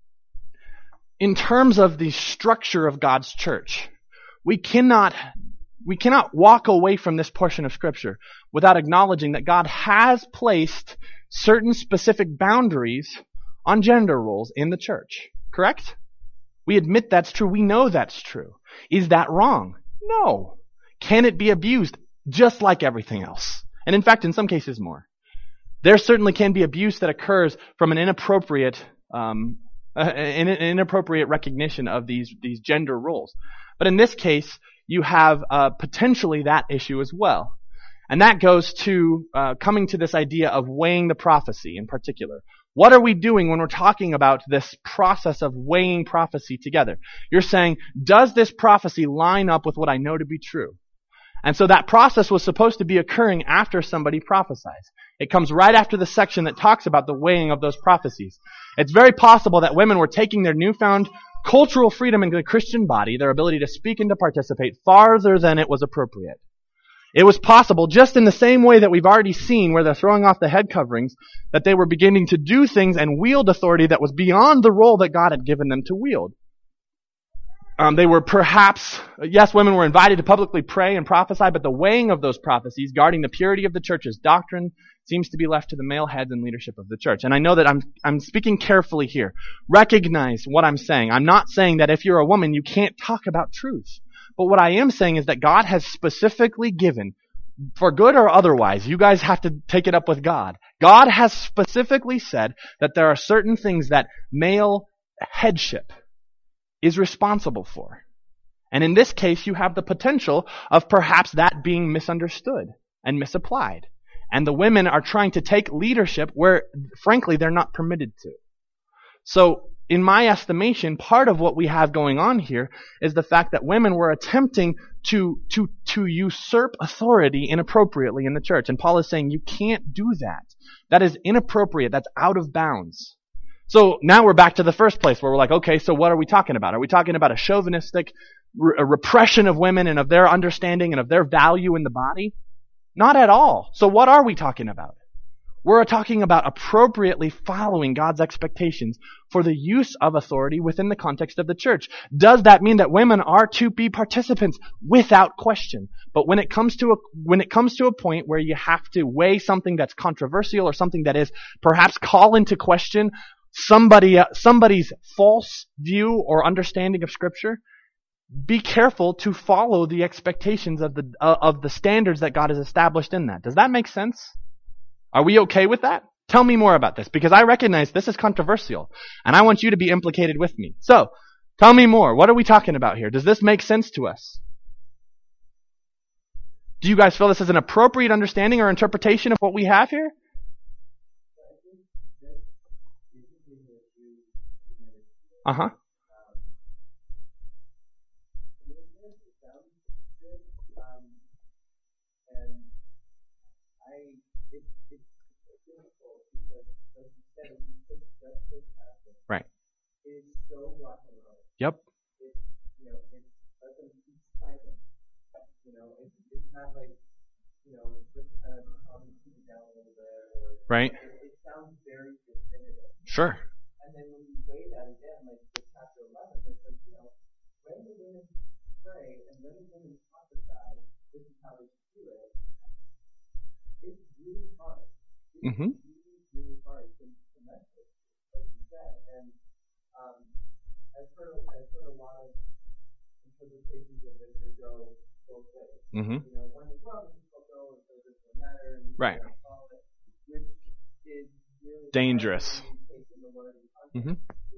in terms of the structure of God's church. We cannot, we cannot walk away from this portion of Scripture without acknowledging that God has placed certain specific boundaries on gender roles in the church. Correct? We admit that's true. We know that's true. Is that wrong? No. Can it be abused? Just like everything else. And in fact, in some cases more. There certainly can be abuse that occurs from an inappropriate, um, uh, an inappropriate recognition of these, these gender roles. But in this case, you have uh, potentially that issue as well. And that goes to uh, coming to this idea of weighing the prophecy in particular. What are we doing when we're talking about this process of weighing prophecy together? You're saying, does this prophecy line up with what I know to be true? And so that process was supposed to be occurring after somebody prophesies. It comes right after the section that talks about the weighing of those prophecies. It's very possible that women were taking their newfound cultural freedom in the Christian body, their ability to speak and to participate, farther than it was appropriate. It was possible, just in the same way that we've already seen where they're throwing off the head coverings, that they were beginning to do things and wield authority that was beyond the role that God had given them to wield. Um, they were perhaps, yes, women were invited to publicly pray and prophesy, but the weighing of those prophecies, guarding the purity of the church's doctrine, seems to be left to the male heads and leadership of the church. And I know that I'm I'm speaking carefully here. Recognize what I'm saying. I'm not saying that if you're a woman, you can't talk about truth. But what I am saying is that God has specifically given, for good or otherwise, you guys have to take it up with God. God has specifically said that there are certain things that male headship is responsible for. And in this case, you have the potential of perhaps that being misunderstood and misapplied. And the women are trying to take leadership where, frankly, they're not permitted to. So, in my estimation, part of what we have going on here is the fact that women were attempting to, to, to usurp authority inappropriately in the church. And Paul is saying, you can't do that. That is inappropriate. That's out of bounds. So now we're back to the first place where we're like, okay, so what are we talking about? Are we talking about a chauvinistic re- a repression of women and of their understanding and of their value in the body? Not at all. So what are we talking about? We're talking about appropriately following God's expectations for the use of authority within the context of the church. Does that mean that women are to be participants? Without question. But when it comes to a, when it comes to a point where you have to weigh something that's controversial or something that is perhaps call into question somebody, uh, somebody's false view or understanding of Scripture, be careful to follow the expectations of the uh, of the standards that God has established in that. Does that make sense? Are we okay with that? Tell me more about this, because I recognize this is controversial, and I want you to be implicated with me. So, tell me more. What are we talking about here? Does this make sense to us? Do you guys feel this is an appropriate understanding or interpretation of what we have here? Uh-huh. Right. Yep. You know, it's like a silent. You know, it's it's not like, you know, just kind of um, keep it down a little bit, or right. It, it sounds very definitive. Sure. And then when you weigh that again, like with chapter eleven, it says, you know, when the women pray and when the women prophesy, this is how they do it. It's really hard. It's mm-hmm. really, really hard to, to mess with, like you said. And um, I've heard, I've heard a lot of interpretations of it that go both ways. Mm-hmm. You know, one is, well, this will go, and so this will matter, and right. it, which is really dangerous. Mm-hmm.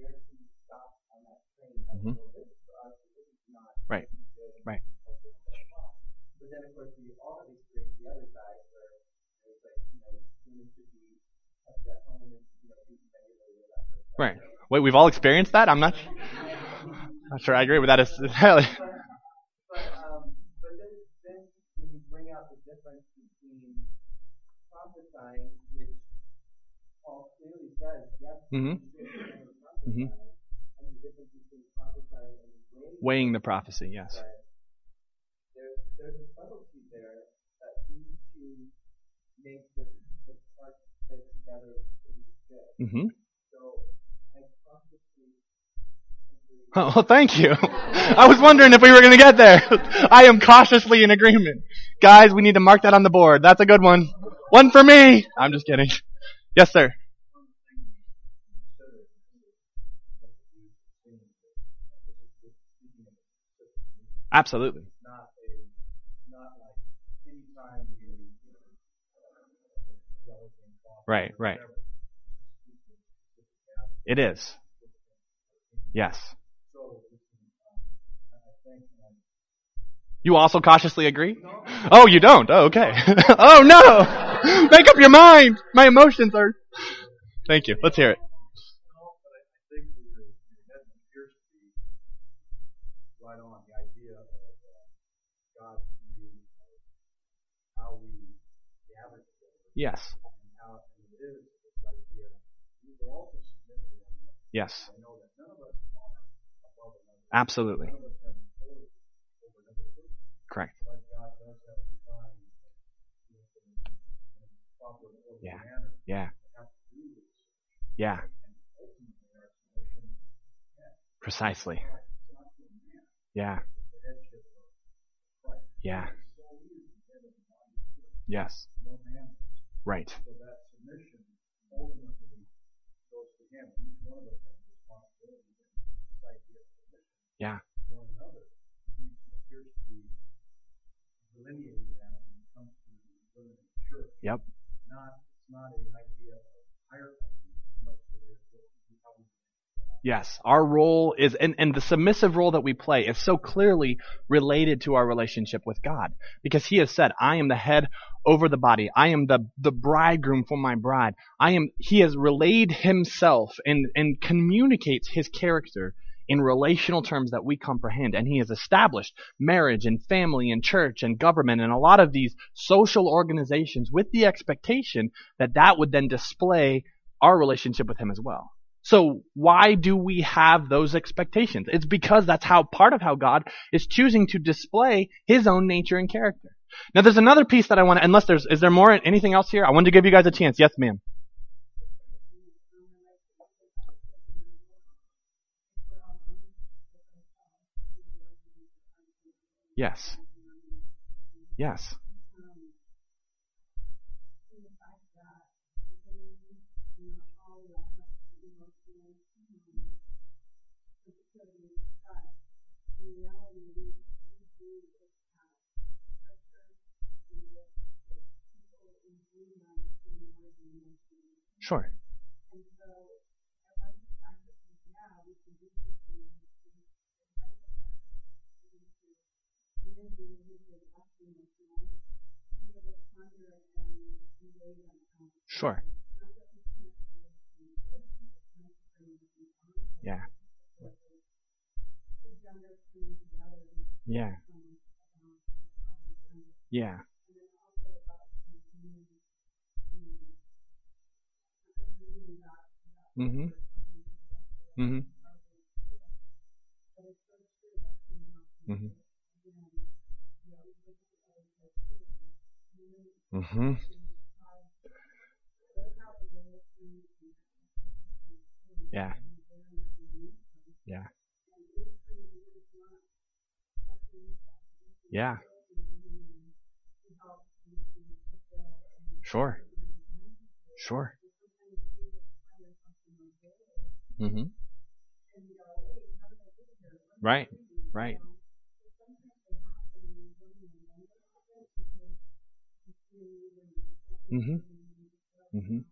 Mm-hmm. Right. Right. But then, of course, we all have experienced the other side where it's like, you know, women should be kept at home and, you know, be regulated. Right. Wait, we've all experienced that? I'm not not sure I agree with that necessarily. But, but, um, but then, then when you bring out the difference between prophesying, which Paul clearly says, yes, Mm-hmm. Mm-hmm. and the difference between prophesying and weighing, Weighing the prophecy, yes. There's, there's a subtlety there that seems to make the, the parts fit together pretty good. Mm-hmm. So I cautiously agree. Oh, well, thank you. I was wondering if we were going to get there. I am cautiously in agreement. Guys, we need to mark that on the board. That's a good one. One for me. I'm just kidding. Yes, sir. Absolutely. Not a, not like any time you, Right, right. It is. Yes. You also cautiously agree? Oh, you don't? Oh, okay. Oh, no! Make up your mind! My emotions are... Thank you. Let's hear it. Yes. Yes. Absolutely. Correct. Yeah. Yeah. Yeah. Precisely. Yeah. Yeah. Yes. Right. Yeah. Yep. Yes, our role is, and, and the submissive role that we play is so clearly related to our relationship with God. Because He has said, I am the head over the body. I am the, the bridegroom for my bride. I am, He has relayed Himself and, and communicates His character in relational terms that we comprehend. And He has established marriage and family and church and government and a lot of these social organizations with the expectation that that would then display our relationship with Him as well. So why do we have those expectations? It's because that's how part of how God is choosing to display His own nature and character. Now there's another piece that I want to, unless there's, is there more, anything else here? I wanted to give you guys a chance. Yes, ma'am. Yes. Yes. Sure. Sure. Yeah. Yeah. Yeah. Mhm. Mhm. Mhm. Mhm. Yeah. Yeah. Yeah. Sure. Sure. Mhm. Right. Right. Mhm. Mhm.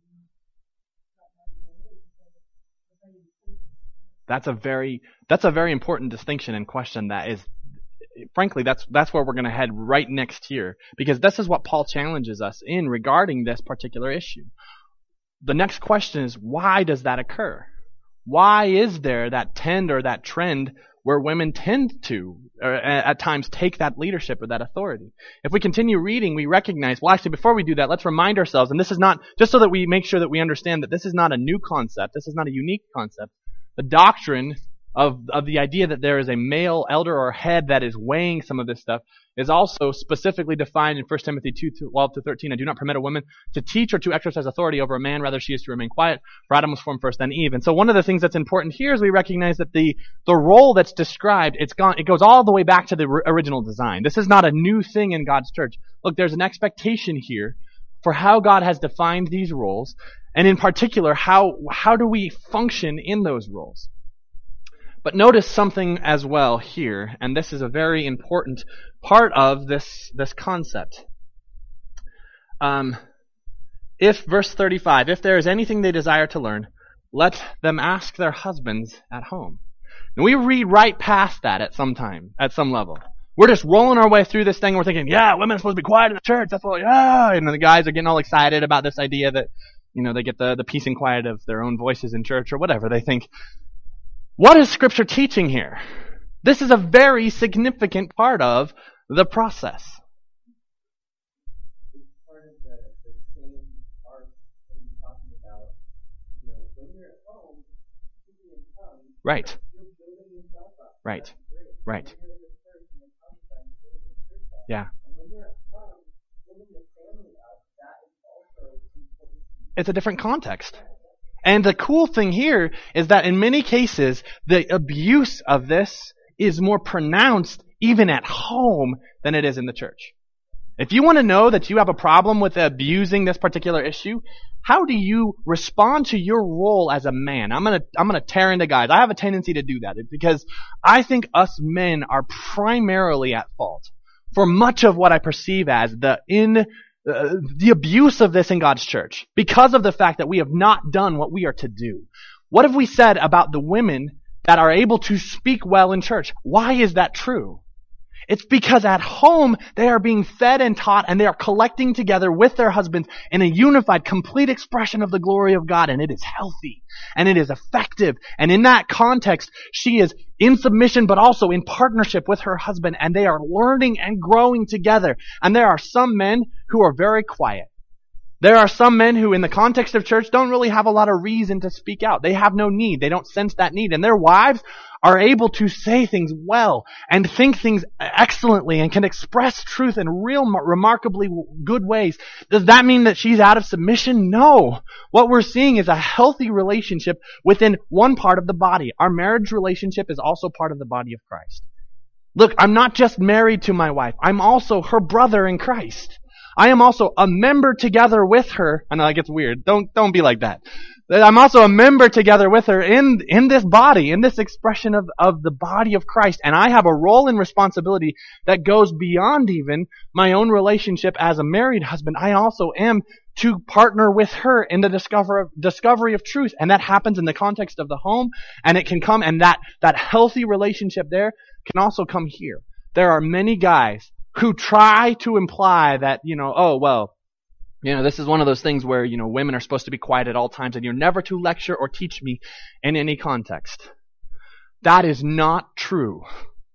That's a very that's a very important distinction and question that is, frankly, that's that's where we're going to head right next here, because this is what Paul challenges us in regarding this particular issue. The next question is, why does that occur? Why is there that tend or that trend where women tend to, or at times, take that leadership or that authority. If we continue reading, we recognize, well, actually, before we do that, let's remind ourselves, and this is not, just so that we make sure that we understand that this is not a new concept, this is not a unique concept. The doctrine of, of the idea that there is a male elder or head that is weighing some of this stuff is also specifically defined in First Timothy two, twelve to thirteen. I do not permit a woman to teach or to exercise authority over a man, rather she is to remain quiet, for Adam was formed first, then Eve. And so one of the things that's important here is we recognize that the, the role that's described, it's gone, it goes all the way back to the original design. This is not a new thing in God's church. Look, there's an expectation here for how God has defined these roles, and in particular, how, how do we function in those roles? But notice something as well here, and this is a very important part of this, this concept. Um, if, verse thirty-five, if there is anything they desire to learn, let them ask their husbands at home. And we read right past that at some time, at some level. We're just rolling our way through this thing, we're thinking, yeah, women are supposed to be quiet in the church, that's what, yeah, and the guys are getting all excited about this idea that, you know, they get the, the peace and quiet of their own voices in church or whatever. They think, what is Scripture teaching here? This is a very significant part of the process. It's part of the, the same arc that he's talking about. You know, when you're at home, speaking in tongues, Right. you're building yourself up. Right. That's great. Right. When you're in the church and you're prophesying, you're building the church up. Yeah. And when you're at home, building the family up, that is also important. It's a different context. And the cool thing here is that in many cases, the abuse of this is more pronounced even at home than it is in the church. If you want to know that you have a problem with abusing this particular issue, how do you respond to your role as a man? I'm gonna, I'm gonna tear into guys. I have a tendency to do that because I think us men are primarily at fault for much of what I perceive as the in Uh, the abuse of this in God's church because of the fact that we have not done what we are to do. What have we said about the women that are able to speak well in church? Why is that true? It's because at home they are being fed and taught and they are collecting together with their husbands in a unified, complete expression of the glory of God, and it is healthy and it is effective. And in that context, she is in submission but also in partnership with her husband, and they are learning and growing together. And there are some men who are very quiet. There are some men who, in the context of church, don't really have a lot of reason to speak out. They have no need. They don't sense that need. And their wives are able to say things well and think things excellently and can express truth in real, remarkably good ways. Does that mean that she's out of submission? No. What we're seeing is a healthy relationship within one part of the body. Our marriage relationship is also part of the body of Christ. Look, I'm not just married to my wife. I'm also her brother in Christ. I am also a member together with her. I know that gets weird. Don't, don't be like that. I'm also a member together with her in, in this body, in this expression of, of the body of Christ. And I have a role and responsibility that goes beyond even my own relationship as a married husband. I also am to partner with her in the discover, discovery of truth. And that happens in the context of the home. And it can come, and that, that healthy relationship there can also come here. There are many guys who try to imply that, you know, oh, well, you know, this is one of those things where, you know, women are supposed to be quiet at all times and you're never to lecture or teach me in any context. That is not true.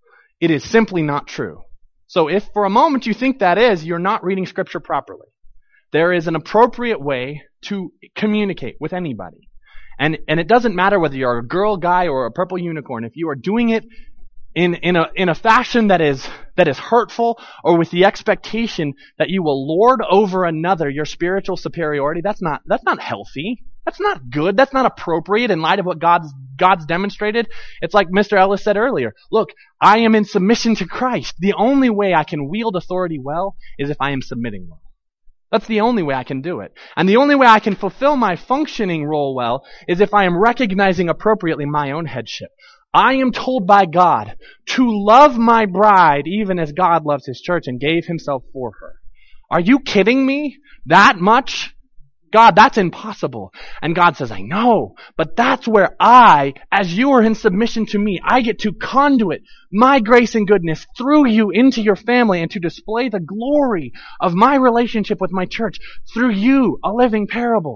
It is simply not true. So if for a moment you think that is, you're not reading Scripture properly. There is an appropriate way to communicate with anybody. And, and it doesn't matter whether you're a girl, guy, or a purple unicorn. If you are doing it In, in a, in a fashion that is, that is hurtful, or with the expectation that you will lord over another your spiritual superiority, that's not, that's not healthy. That's not good. That's not appropriate in light of what God's, God's demonstrated. It's like Mister Ellis said earlier. Look, I am in submission to Christ. The only way I can wield authority well is if I am submitting well. That's the only way I can do it. And the only way I can fulfill my functioning role well is if I am recognizing appropriately my own headship. I am told by God to love my bride even as God loves His church and gave Himself for her. Are you kidding me? That much? God, that's impossible. And God says, I know, but that's where I, as you are in submission to me, I get to conduit my grace and goodness through you into your family and to display the glory of my relationship with my church through you, a living parable.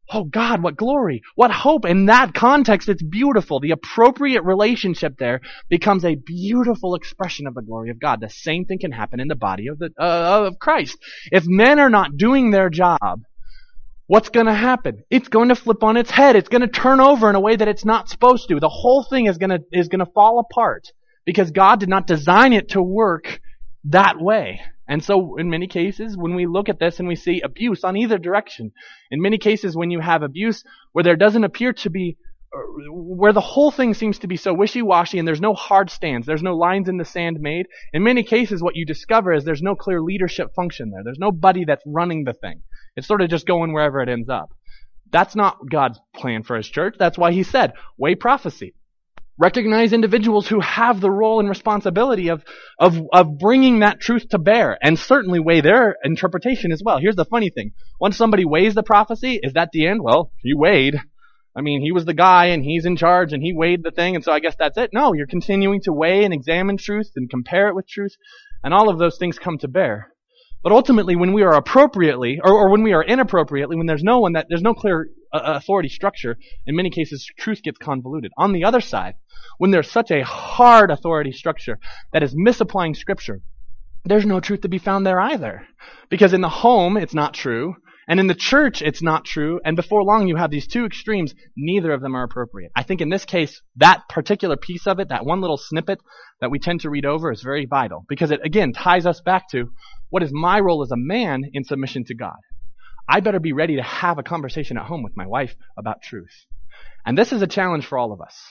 Oh God, what glory, what hope. In that context, it's beautiful. The appropriate relationship there becomes a beautiful expression of the glory of God. The same thing can happen in the body of the uh, of Christ. If men are not doing their job, what's going to happen? It's going to flip on its head. It's going to turn over in a way that it's not supposed to. The whole thing is going to is going to fall apart because God did not design it to work that way. And so in many cases, when we look at this and we see abuse on either direction, in many cases when you have abuse where there doesn't appear to be, where the whole thing seems to be so wishy-washy and there's no hard stands, there's no lines in the sand made, in many cases what you discover is there's no clear leadership function there. There's nobody that's running the thing. It's sort of just going wherever it ends up. That's not God's plan for His church. That's why He said, weigh prophecy. Recognize individuals who have the role and responsibility of, of, of bringing that truth to bear, and certainly weigh their interpretation as well. Here's the funny thing. Once somebody weighs the prophecy, is that the end? Well, he weighed. I mean, he was the guy and he's in charge and he weighed the thing, and so I guess that's it. No, you're continuing to weigh and examine truth and compare it with truth, and all of those things come to bear. But ultimately, when we are appropriately, or, or when we are inappropriately, when there's no one that, there's no clear uh, authority structure, in many cases, truth gets convoluted. On the other side, when there's such a hard authority structure that is misapplying Scripture, there's no truth to be found there either. Because in the home, it's not true, and in the church, it's not true, and before long, you have these two extremes. Neither of them are appropriate. I think in this case, that particular piece of it, that one little snippet that we tend to read over, is very vital, because it, again, ties us back to what is my role as a man in submission to God. I better be ready to have a conversation at home with my wife about truth. And this is a challenge for all of us.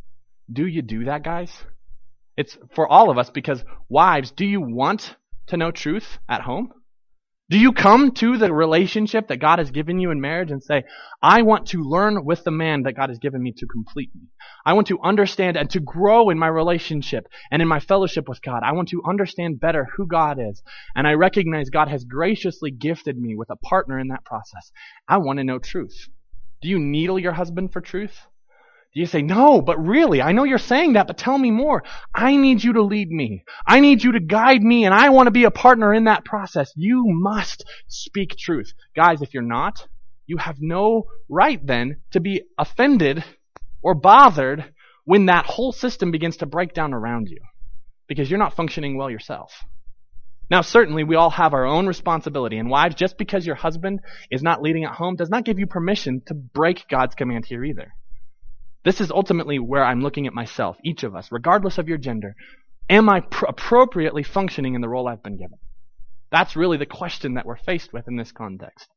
Do you do that, guys? It's for all of us, because wives, do you want to know truth at home? Do you come to the relationship that God has given you in marriage and say, I want to learn with the man that God has given me to complete me. I want to understand and to grow in my relationship and in my fellowship with God. I want to understand better who God is. And I recognize God has graciously gifted me with a partner in that process. I want to know truth. Do you needle your husband for truth? Do you say, no, but really, I know you're saying that, but tell me more. I need you to lead me. I need you to guide me, and I want to be a partner in that process. You must speak truth. Guys, if you're not, you have no right then to be offended or bothered when that whole system begins to break down around you, because you're not functioning well yourself. Now, certainly, we all have our own responsibility, and wives, just because your husband is not leading at home does not give you permission to break God's command here either. This is ultimately where I'm looking at myself, each of us, regardless of your gender. Am I pr- appropriately functioning in the role I've been given? That's really the question that we're faced with in this context.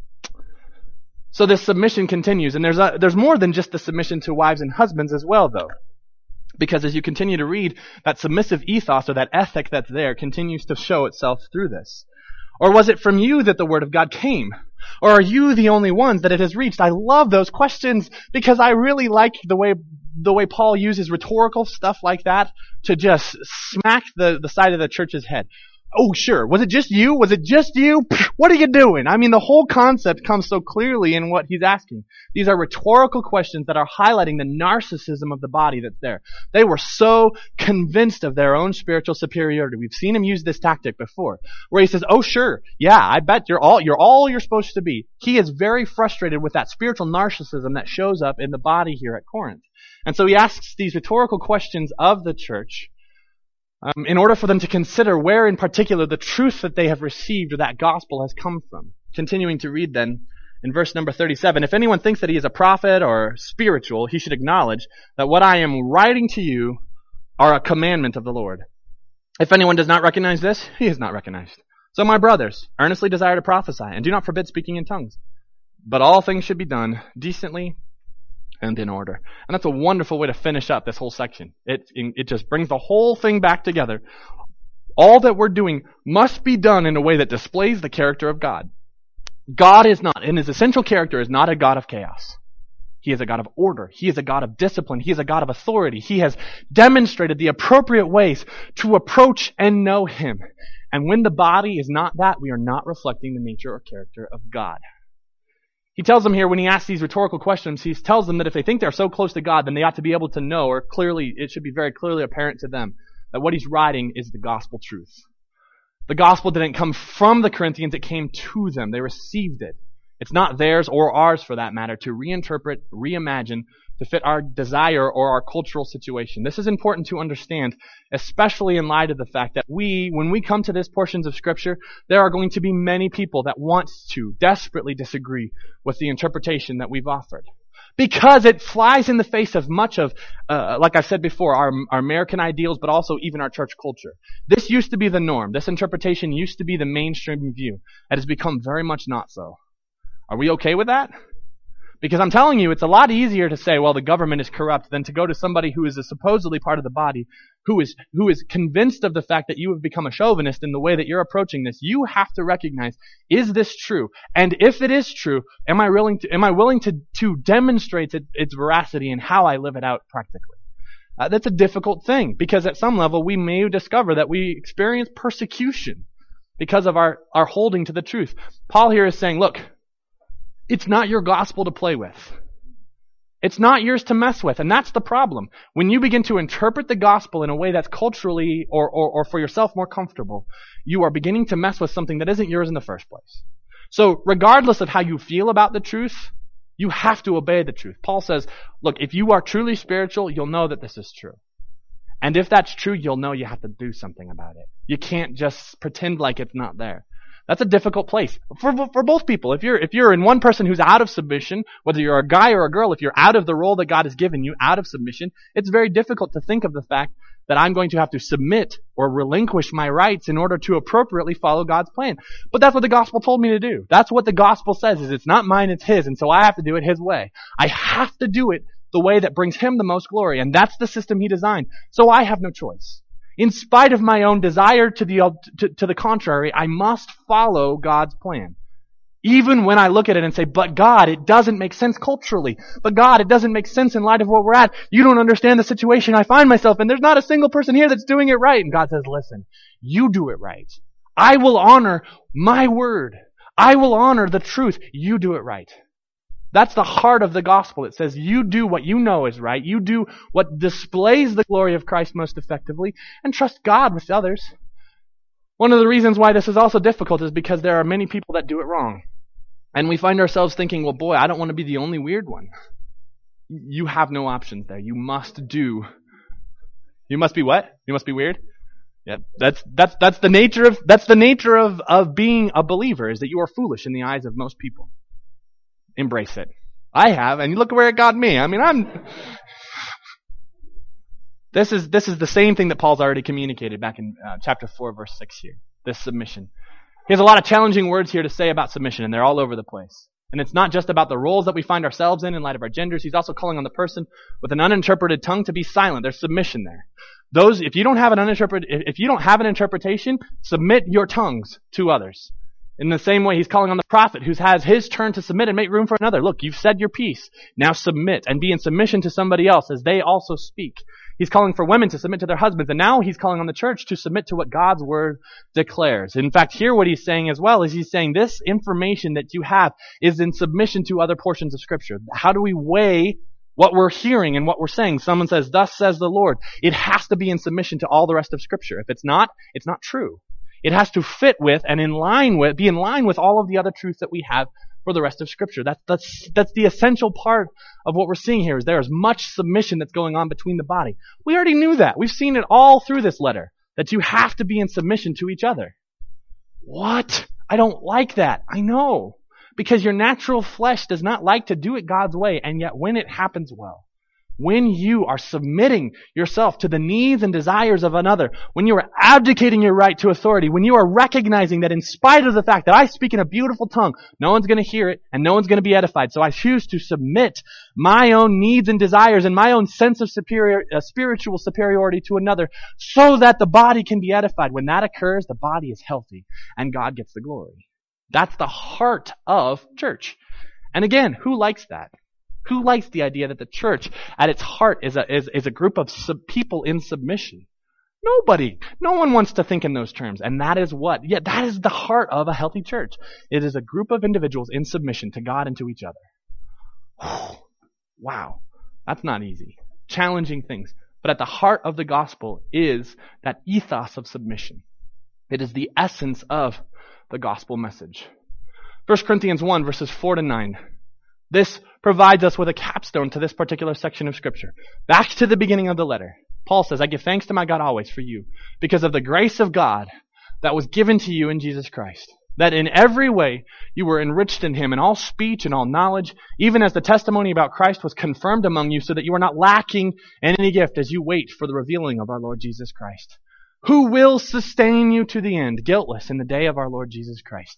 So this submission continues, and there's a, there's more than just the submission to wives and husbands as well, though. Because as you continue to read, that submissive ethos or that ethic that's there continues to show itself through this. Or was it from you that the word of God came? Or are you the only ones that it has reached? I love those questions because I really like the way the way Paul uses rhetorical stuff like that to just smack the, the side of the church's head. Oh, sure. Was it just you? Was it just you? What are you doing? I mean, the whole concept comes so clearly in what he's asking. These are rhetorical questions that are highlighting the narcissism of the body that's there. They were so convinced of their own spiritual superiority. We've seen him use this tactic before, where he says, oh, sure. Yeah, I bet you're all, you're all you're supposed to be. He is very frustrated with that spiritual narcissism that shows up in the body here at Corinth. And so he asks these rhetorical questions of the church, Um, in order for them to consider where in particular the truth that they have received or that gospel has come from. Continuing to read then, in verse number thirty-seven, if anyone thinks that he is a prophet or spiritual, he should acknowledge that what I am writing to you are a commandment of the Lord. If anyone does not recognize this, he is not recognized. So my brothers, earnestly desire to prophesy, and do not forbid speaking in tongues. But all things should be done decently and in order. And that's a wonderful way to finish up this whole section. It, it just brings the whole thing back together. All that we're doing must be done in a way that displays the character of God. God is not, and his essential character is not a God of chaos. He is a God of order. He is a God of discipline. He is a God of authority. He has demonstrated the appropriate ways to approach and know him. And when the body is not that, we are not reflecting the nature or character of God. He tells them here, when he asks these rhetorical questions, he tells them that if they think they're so close to God, then they ought to be able to know, or clearly, it should be very clearly apparent to them, that what he's writing is the gospel truth. The gospel didn't come from the Corinthians, it came to them. They received it. It's not theirs or ours, for that matter, to reinterpret, reimagine, to fit our desire or our cultural situation. This is important to understand, especially in light of the fact that we, when we come to these portions of Scripture, there are going to be many people that want to desperately disagree with the interpretation that we've offered. Because it flies in the face of much of, uh, like I said before, our, our American ideals, but also even our church culture. This used to be the norm. This interpretation used to be the mainstream view. It has become very much not so. Are we okay with that? Because I'm telling you, it's a lot easier to say, well, the government is corrupt, than to go to somebody who is a supposedly part of the body, who is who is convinced of the fact that you have become a chauvinist in the way that you're approaching this. You have to recognize, is this true? And if it is true, am I willing to am I willing to to demonstrate it, its veracity and how I live it out practically? Uh, that's a difficult thing, because at some level we may discover that we experience persecution because of our, our holding to the truth. Paul here is saying, look, it's not your gospel to play with. It's not yours to mess with. And that's the problem. When you begin to interpret the gospel in a way that's culturally or, or, or for yourself more comfortable, you are beginning to mess with something that isn't yours in the first place. So regardless of how you feel about the truth, you have to obey the truth. Paul says, look, if you are truly spiritual, you'll know that this is true. And if that's true, you'll know you have to do something about it. You can't just pretend like it's not there. That's a difficult place for for both people. If you're if you're in one person who's out of submission, whether you're a guy or a girl, if you're out of the role that God has given you, out of submission, it's very difficult to think of the fact that I'm going to have to submit or relinquish my rights in order to appropriately follow God's plan. But that's what the gospel told me to do. That's what the gospel says, is it's not mine, it's His, and so I have to do it His way. I have to do it the way that brings Him the most glory, and that's the system He designed. So I have no choice. In spite of my own desire to the to, to the contrary, I must follow God's plan. Even when I look at it and say, but God, it doesn't make sense culturally. But God, it doesn't make sense in light of what we're at. You don't understand the situation I find myself in. There's not a single person here that's doing it right. And God says, listen, you do it right. I will honor my word. I will honor the truth. You do it right. That's the heart of the gospel. It says you do what you know is right. You do what displays the glory of Christ most effectively, and trust God with others. One of the reasons why this is also difficult is because there are many people that do it wrong. And we find ourselves thinking, well, boy, I don't want to be the only weird one. You have no options there. You must do. You must be what? You must be weird? Yeah, that's that's that's the nature of that's the nature of, of being a believer, is that you are foolish in the eyes of most people. Embrace it. I have, and look where it got me. I mean, I'm... This is this is the same thing that Paul's already communicated back in uh, chapter four, verse six here. This submission. He has a lot of challenging words here to say about submission, and they're all over the place. And it's not just about the roles that we find ourselves in in light of our genders. He's also calling on the person with an uninterpreted tongue to be silent. There's submission there. Those, if you don't have an uninterpreted, if you don't have an interpretation, submit your tongues to others. In the same way, he's calling on the prophet who has his turn to submit and make room for another. Look, you've said your piece. Now submit and be in submission to somebody else as they also speak. He's calling for women to submit to their husbands, and now he's calling on the church to submit to what God's word declares. In fact, here what he's saying as well is he's saying this information that you have is in submission to other portions of Scripture. How do we weigh what we're hearing and what we're saying? Someone says, thus says the Lord. It has to be in submission to all the rest of Scripture. If it's not, it's not true. It has to fit with and in line with, be in line with all of the other truths that we have for the rest of Scripture. That's, that's, that's the essential part of what we're seeing here, is there is much submission that's going on between the body. We already knew that. We've seen it all through this letter, that you have to be in submission to each other. What? I don't like that. I know. Because your natural flesh does not like to do it God's way, and yet when it happens well, when you are submitting yourself to the needs and desires of another, when you are abdicating your right to authority, when you are recognizing that in spite of the fact that I speak in a beautiful tongue, no one's going to hear it and no one's going to be edified. So I choose to submit my own needs and desires and my own sense of superior, uh, spiritual superiority to another so that the body can be edified. When that occurs, the body is healthy and God gets the glory. That's the heart of church. And again, who likes that? Who likes the idea that the church at its heart is a, is, is a group of sub people in submission? Nobody. No one wants to think in those terms. And that is what? Yeah, that is the heart of a healthy church. It is a group of individuals in submission to God and to each other. Wow. That's not easy. Challenging things. But at the heart of the gospel is that ethos of submission. It is the essence of the gospel message. First Corinthians one, verses four to nine. This provides us with a capstone to this particular section of Scripture. Back to the beginning of the letter. Paul says, I give thanks to my God always for you, because of the grace of God that was given to you in Jesus Christ, that in every way you were enriched in him, in all speech and all knowledge, even as the testimony about Christ was confirmed among you, so that you are not lacking in any gift as you wait for the revealing of our Lord Jesus Christ, who will sustain you to the end, guiltless in the day of our Lord Jesus Christ.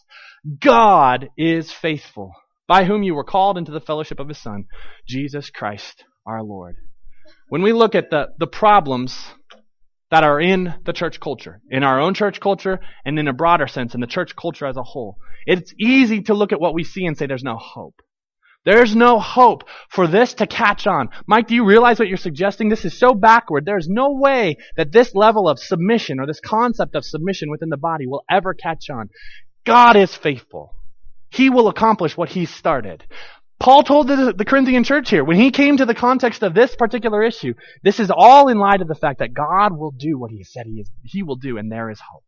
God is faithful, by whom you were called into the fellowship of his Son, Jesus Christ our Lord. When we look at the, the problems that are in the church culture, in our own church culture, and in a broader sense, in the church culture as a whole, it's easy to look at what we see and say there's no hope. There's no hope for this to catch on. Mike, do you realize what you're suggesting? This is so backward. There's no way that this level of submission or this concept of submission within the body will ever catch on. God is faithful. He will accomplish what he started. Paul told the, the Corinthian church here, when he came to the context of this particular issue, this is all in light of the fact that God will do what he said he is, he will do, and there is hope.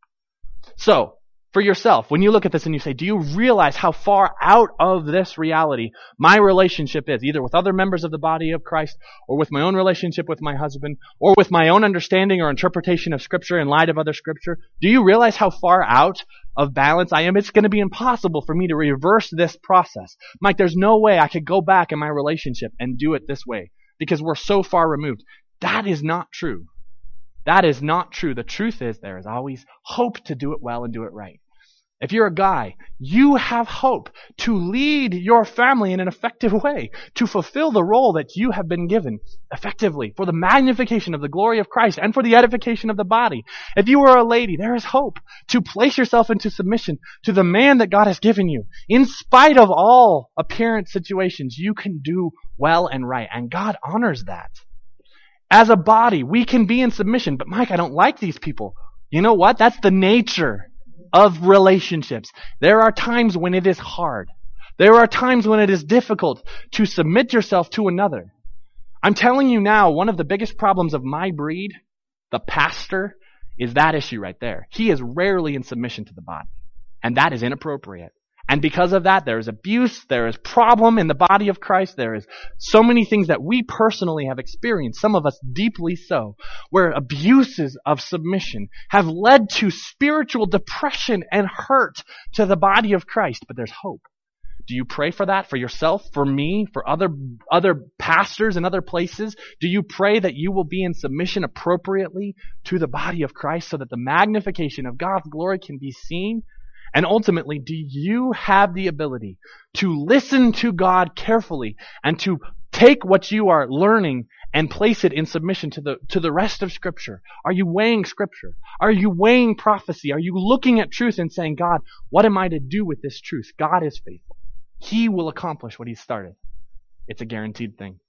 So, for yourself, when you look at this and you say, do you realize how far out of this reality my relationship is, either with other members of the body of Christ, or with my own relationship with my husband, or with my own understanding or interpretation of Scripture in light of other Scripture? Do you realize how far out of balance I am? It's going to be impossible for me to reverse this process. Mike, there's no way I could go back in my relationship and do it this way, because we're so far removed. That is not true. That is not true. The truth is there is always hope to do it well and do it right. If you're a guy, you have hope to lead your family in an effective way, to fulfill the role that you have been given effectively for the magnification of the glory of Christ and for the edification of the body. If you are a lady, there is hope to place yourself into submission to the man that God has given you. In spite of all apparent situations, you can do well and right, and God honors that. As a body, we can be in submission, but Mike, I don't like these people. You know what? That's the nature of relationships. There are times when it is hard. There are times when it is difficult to submit yourself to another. I'm telling you now, one of the biggest problems of my breed, the pastor, is that issue right there. He is rarely in submission to the body, and that is inappropriate. And because of that, there is abuse, there is problem in the body of Christ, there is so many things that we personally have experienced, some of us deeply so, where abuses of submission have led to spiritual depression and hurt to the body of Christ. But there's hope. Do you pray for that for yourself, for me, for other other pastors in other places? Do you pray that you will be in submission appropriately to the body of Christ so that the magnification of God's glory can be seen? And ultimately, do you have the ability to listen to God carefully and to take what you are learning and place it in submission to the to the rest of Scripture? Are you weighing Scripture? Are you weighing prophecy? Are you looking at truth and saying, God, what am I to do with this truth? God is faithful. He will accomplish what he started. It's a guaranteed thing.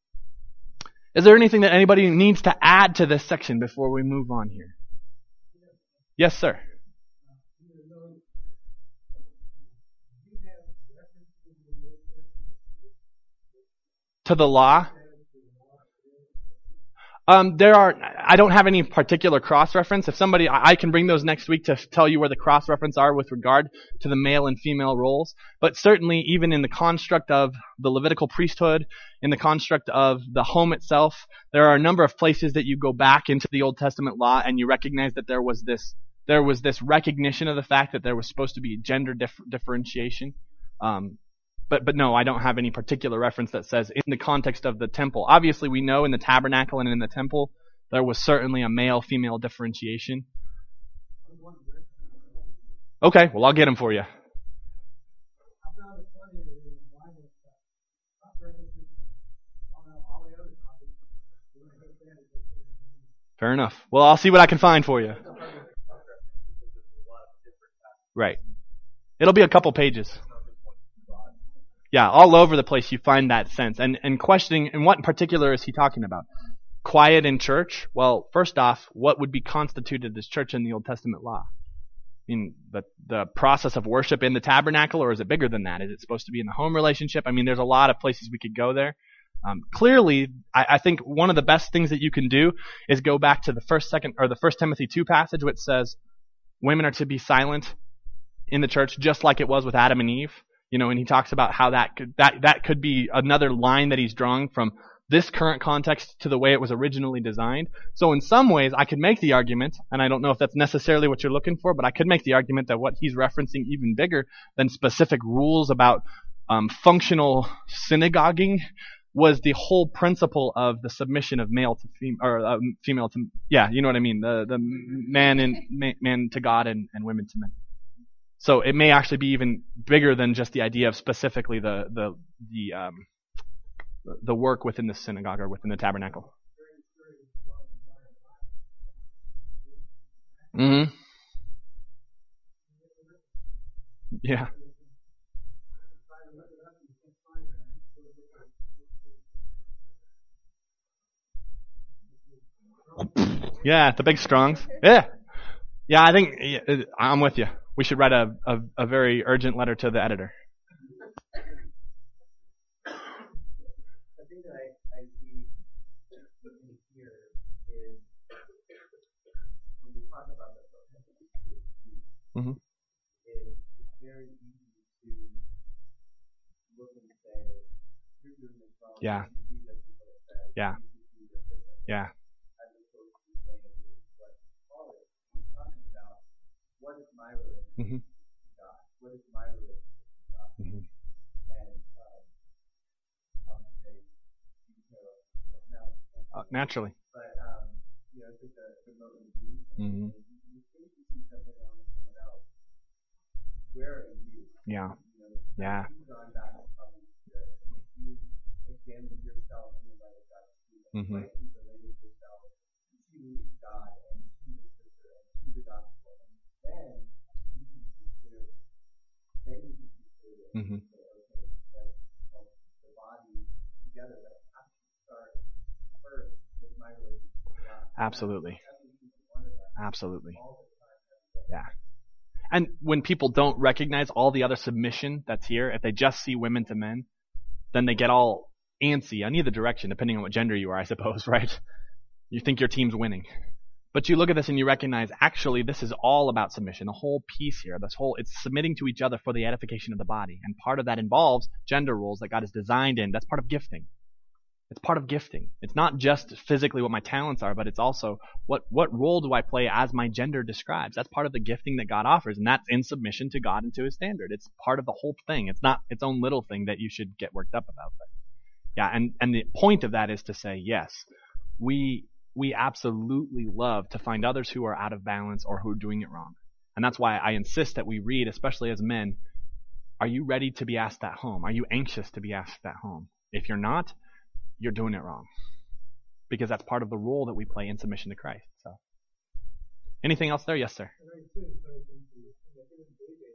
Is there anything that anybody needs to add to this section before we move on here? Yes, sir. To the law? Um, there are, I don't have any particular cross-reference. If somebody, I can bring those next week to tell you where the cross-reference are with regard to the male and female roles. But certainly, even in the construct of the Levitical priesthood, in the construct of the home itself, there are a number of places that you go back into the Old Testament law and you recognize that there was this, there was this recognition of the fact that there was supposed to be gender dif- differentiation. Um, But but no, I don't have any particular reference that says in the context of the temple. Obviously, we know in the tabernacle and in the temple, there was certainly a male-female differentiation. Okay, well, I'll get them for you. Fair enough. Well, I'll see what I can find for you. Right. It'll be a couple pages. Yeah, all over the place you find that sense. And and questioning, and what in particular is he talking about? Quiet in church? Well, first off, what would be constituted as church in the Old Testament law? I mean, the, the process of worship in the tabernacle, or is it bigger than that? Is it supposed to be in the home relationship? I mean, there's a lot of places we could go there. Um, clearly, I, I think one of the best things that you can do is go back to the first, second, or the First Timothy two passage, which says women are to be silent in the church, just like it was with Adam and Eve. You know, and he talks about how that could, that, that could be another line that he's drawing from this current context to the way it was originally designed. So in some ways, I could make the argument, and I don't know if that's necessarily what you're looking for, but I could make the argument that what he's referencing even bigger than specific rules about um, functional synagoguing was the whole principle of the submission of male to female, or uh, female to, yeah, you know what I mean, the the man and man, man to God and, and women to men. So it may actually be even bigger than just the idea of specifically the the the um, the work within the synagogue or within the tabernacle. Mm-hmm. Yeah. Yeah, the big Strongs. Yeah. Yeah, I think yeah, I'm with you. We should write a, a, a very urgent letter to the editor. I think that I, I see in here is when we talk about the propensity to abuse, Mm-hmm. is it's very easy to look and say, you're doing this wrong. Yeah. You see this is what it says. Yeah. You see this is what Yeah. as opposed to saying what Paul is he's talking about. What is my relationship Mm-hmm. to God? What is my relationship to God? Mm-hmm. And um, I'll say, you know, now, Uh, naturally. but um, you know, it's like the the mountain view. Mm-hmm. You think you see something wrong with someone else. Where are you? Yeah. You know, Yeah. you've gone back and probably if you examined yourself in the light of God's truth, Mm-hmm. right? You related yourself to God and to the Scripture and to the gospel, and then you can see clearly. Then you can see clearly. Mm-hmm. And say, okay, let's help the body together. Let's actually start first with my relationship to God. Absolutely. Every single one of us, Absolutely. all the time, every day. Yeah. And when people don't recognize all the other submission that's here, if they just see women to men, then they get all antsy on either direction, depending on what gender you are, I suppose, right? You think your team's winning. But you look at this and you recognize, actually, this is all about submission. The whole piece here, this whole, it's submitting to each other for the edification of the body. And part of that involves gender roles that God has designed in. That's part of gifting. It's part of gifting. It's not just physically what my talents are, but it's also what, what role do I play as my gender describes. That's part of the gifting that God offers, and that's in submission to God and to His standard. It's part of the whole thing. It's not its own little thing that you should get worked up about. But yeah, and, and the point of that is to say, yes, we we absolutely love to find others who are out of balance or who are doing it wrong. And that's why I insist that we read, especially as men, are you ready to be asked that home? Are you anxious to be asked that home? If you're not, you're doing it wrong. Because that's part of the role that we play in submission to Christ. So, anything else there? Yes, sir. And it's so encouraging to see that even David,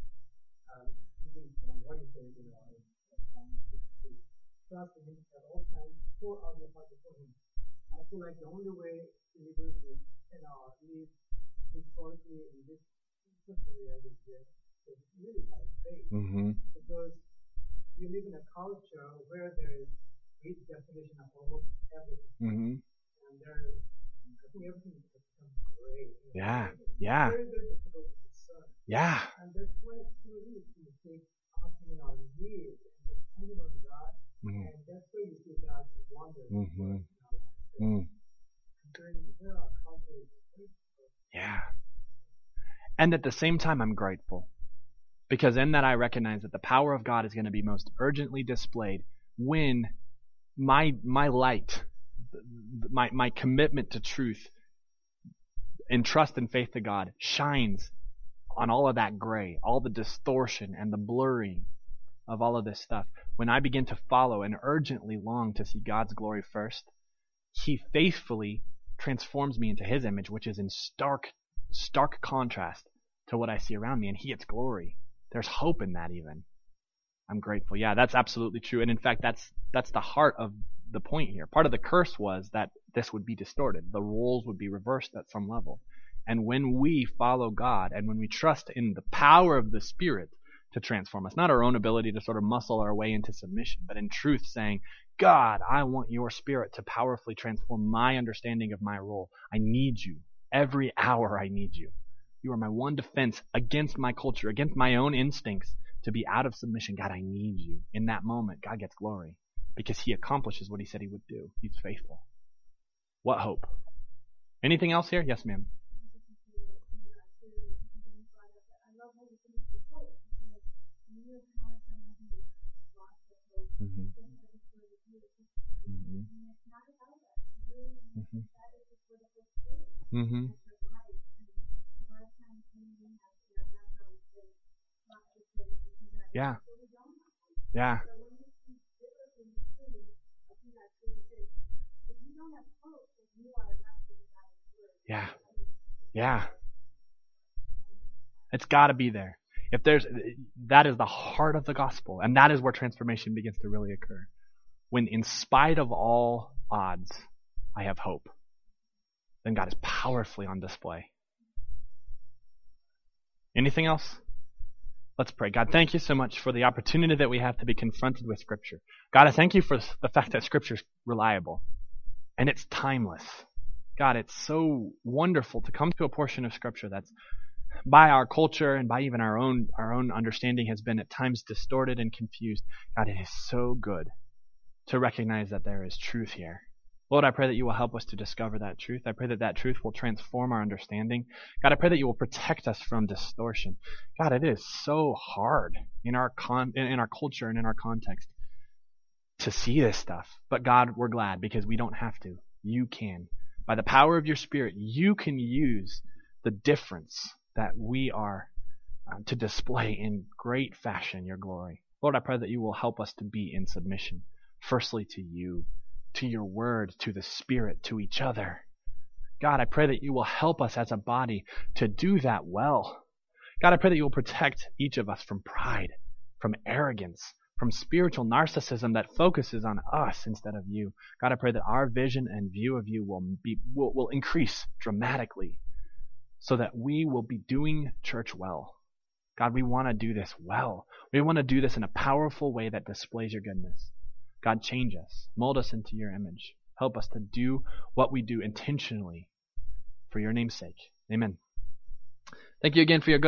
um, even from what he said, you know, in Psalm sixty-three, trust in Him at all times, pour out your heart before Him. I feel like the only way believers will, you know, live victoriously in this area this year is really by faith. Mm-hmm. Because we live in a culture where there is a definition of almost everything. Mm-hmm. And there is, I think everything has become gray. You know, Yeah. it's Yeah. very, very difficult to discern. Yeah. And that's why it's really to take asking on knees and depending on God. Mm-hmm. And that's where you see God's wonder. Mm-hmm. So, Mm. during there are cultures. Yeah. And at the same time, I'm grateful. Because in that I recognize that the power of God is going to be most urgently displayed when my my light, my my commitment to truth and trust and faith to God shines on all of that gray, all the distortion and the blurring of all of this stuff. When I begin to follow and urgently long to see God's glory first, He faithfully transforms me into His image, which is in stark, stark contrast to what I see around me, and He gets glory. There's hope in that even. I'm grateful. Yeah, that's absolutely true. And in fact, that's that's the heart of the point here. Part of the curse was that this would be distorted. The roles would be reversed at some level. And when we follow God and when we trust in the power of the Spirit to transform us, not our own ability to sort of muscle our way into submission, but in truth saying, God, I want your Spirit to powerfully transform my understanding of my role. I need you. Every hour I need you. You are my one defense against my culture, against my own instincts to be out of submission. God, I need you. In that moment, God gets glory because he accomplishes what he said he would do. He's faithful. What hope? Anything else here? Yes, ma'am. Mm-hmm. Mm-hmm. Mm-hmm. Mm-hmm. Yeah. Yeah. Yeah. Yeah. It's got to be there. If there's, that is the heart of the gospel, and that is where transformation begins to really occur. When in spite of all odds, I have hope, then God is powerfully on display. Anything else? Let's pray. God, thank you so much for the opportunity that we have to be confronted with Scripture. God, I thank you for the fact that Scripture is reliable and it's timeless. God, it's so wonderful to come to a portion of Scripture that's by our culture and by even our own our own understanding has been at times distorted and confused. God, it is so good to recognize that there is truth here. Lord, I pray that you will help us to discover that truth. I pray that that truth will transform our understanding. God, I pray that you will protect us from distortion. God, it is so hard in our con- in our culture and in our context to see this stuff. But God, we're glad because we don't have to. You can. By the power of your Spirit, you can use the difference that we are uh, to display in great fashion your glory. Lord, I pray that you will help us to be in submission, firstly to you, to your word, to the Spirit, to each other. God, I pray that you will help us as a body to do that well. God, I pray that you will protect each of us from pride, from arrogance, from spiritual narcissism that focuses on us instead of you. God, I pray that our vision and view of you will be will, will increase dramatically so that we will be doing church well. God, we want to do this well. We want to do this in a powerful way that displays your goodness. God, change us. Mold us into your image. Help us to do what we do intentionally for your name's sake. Amen. Thank you again for your good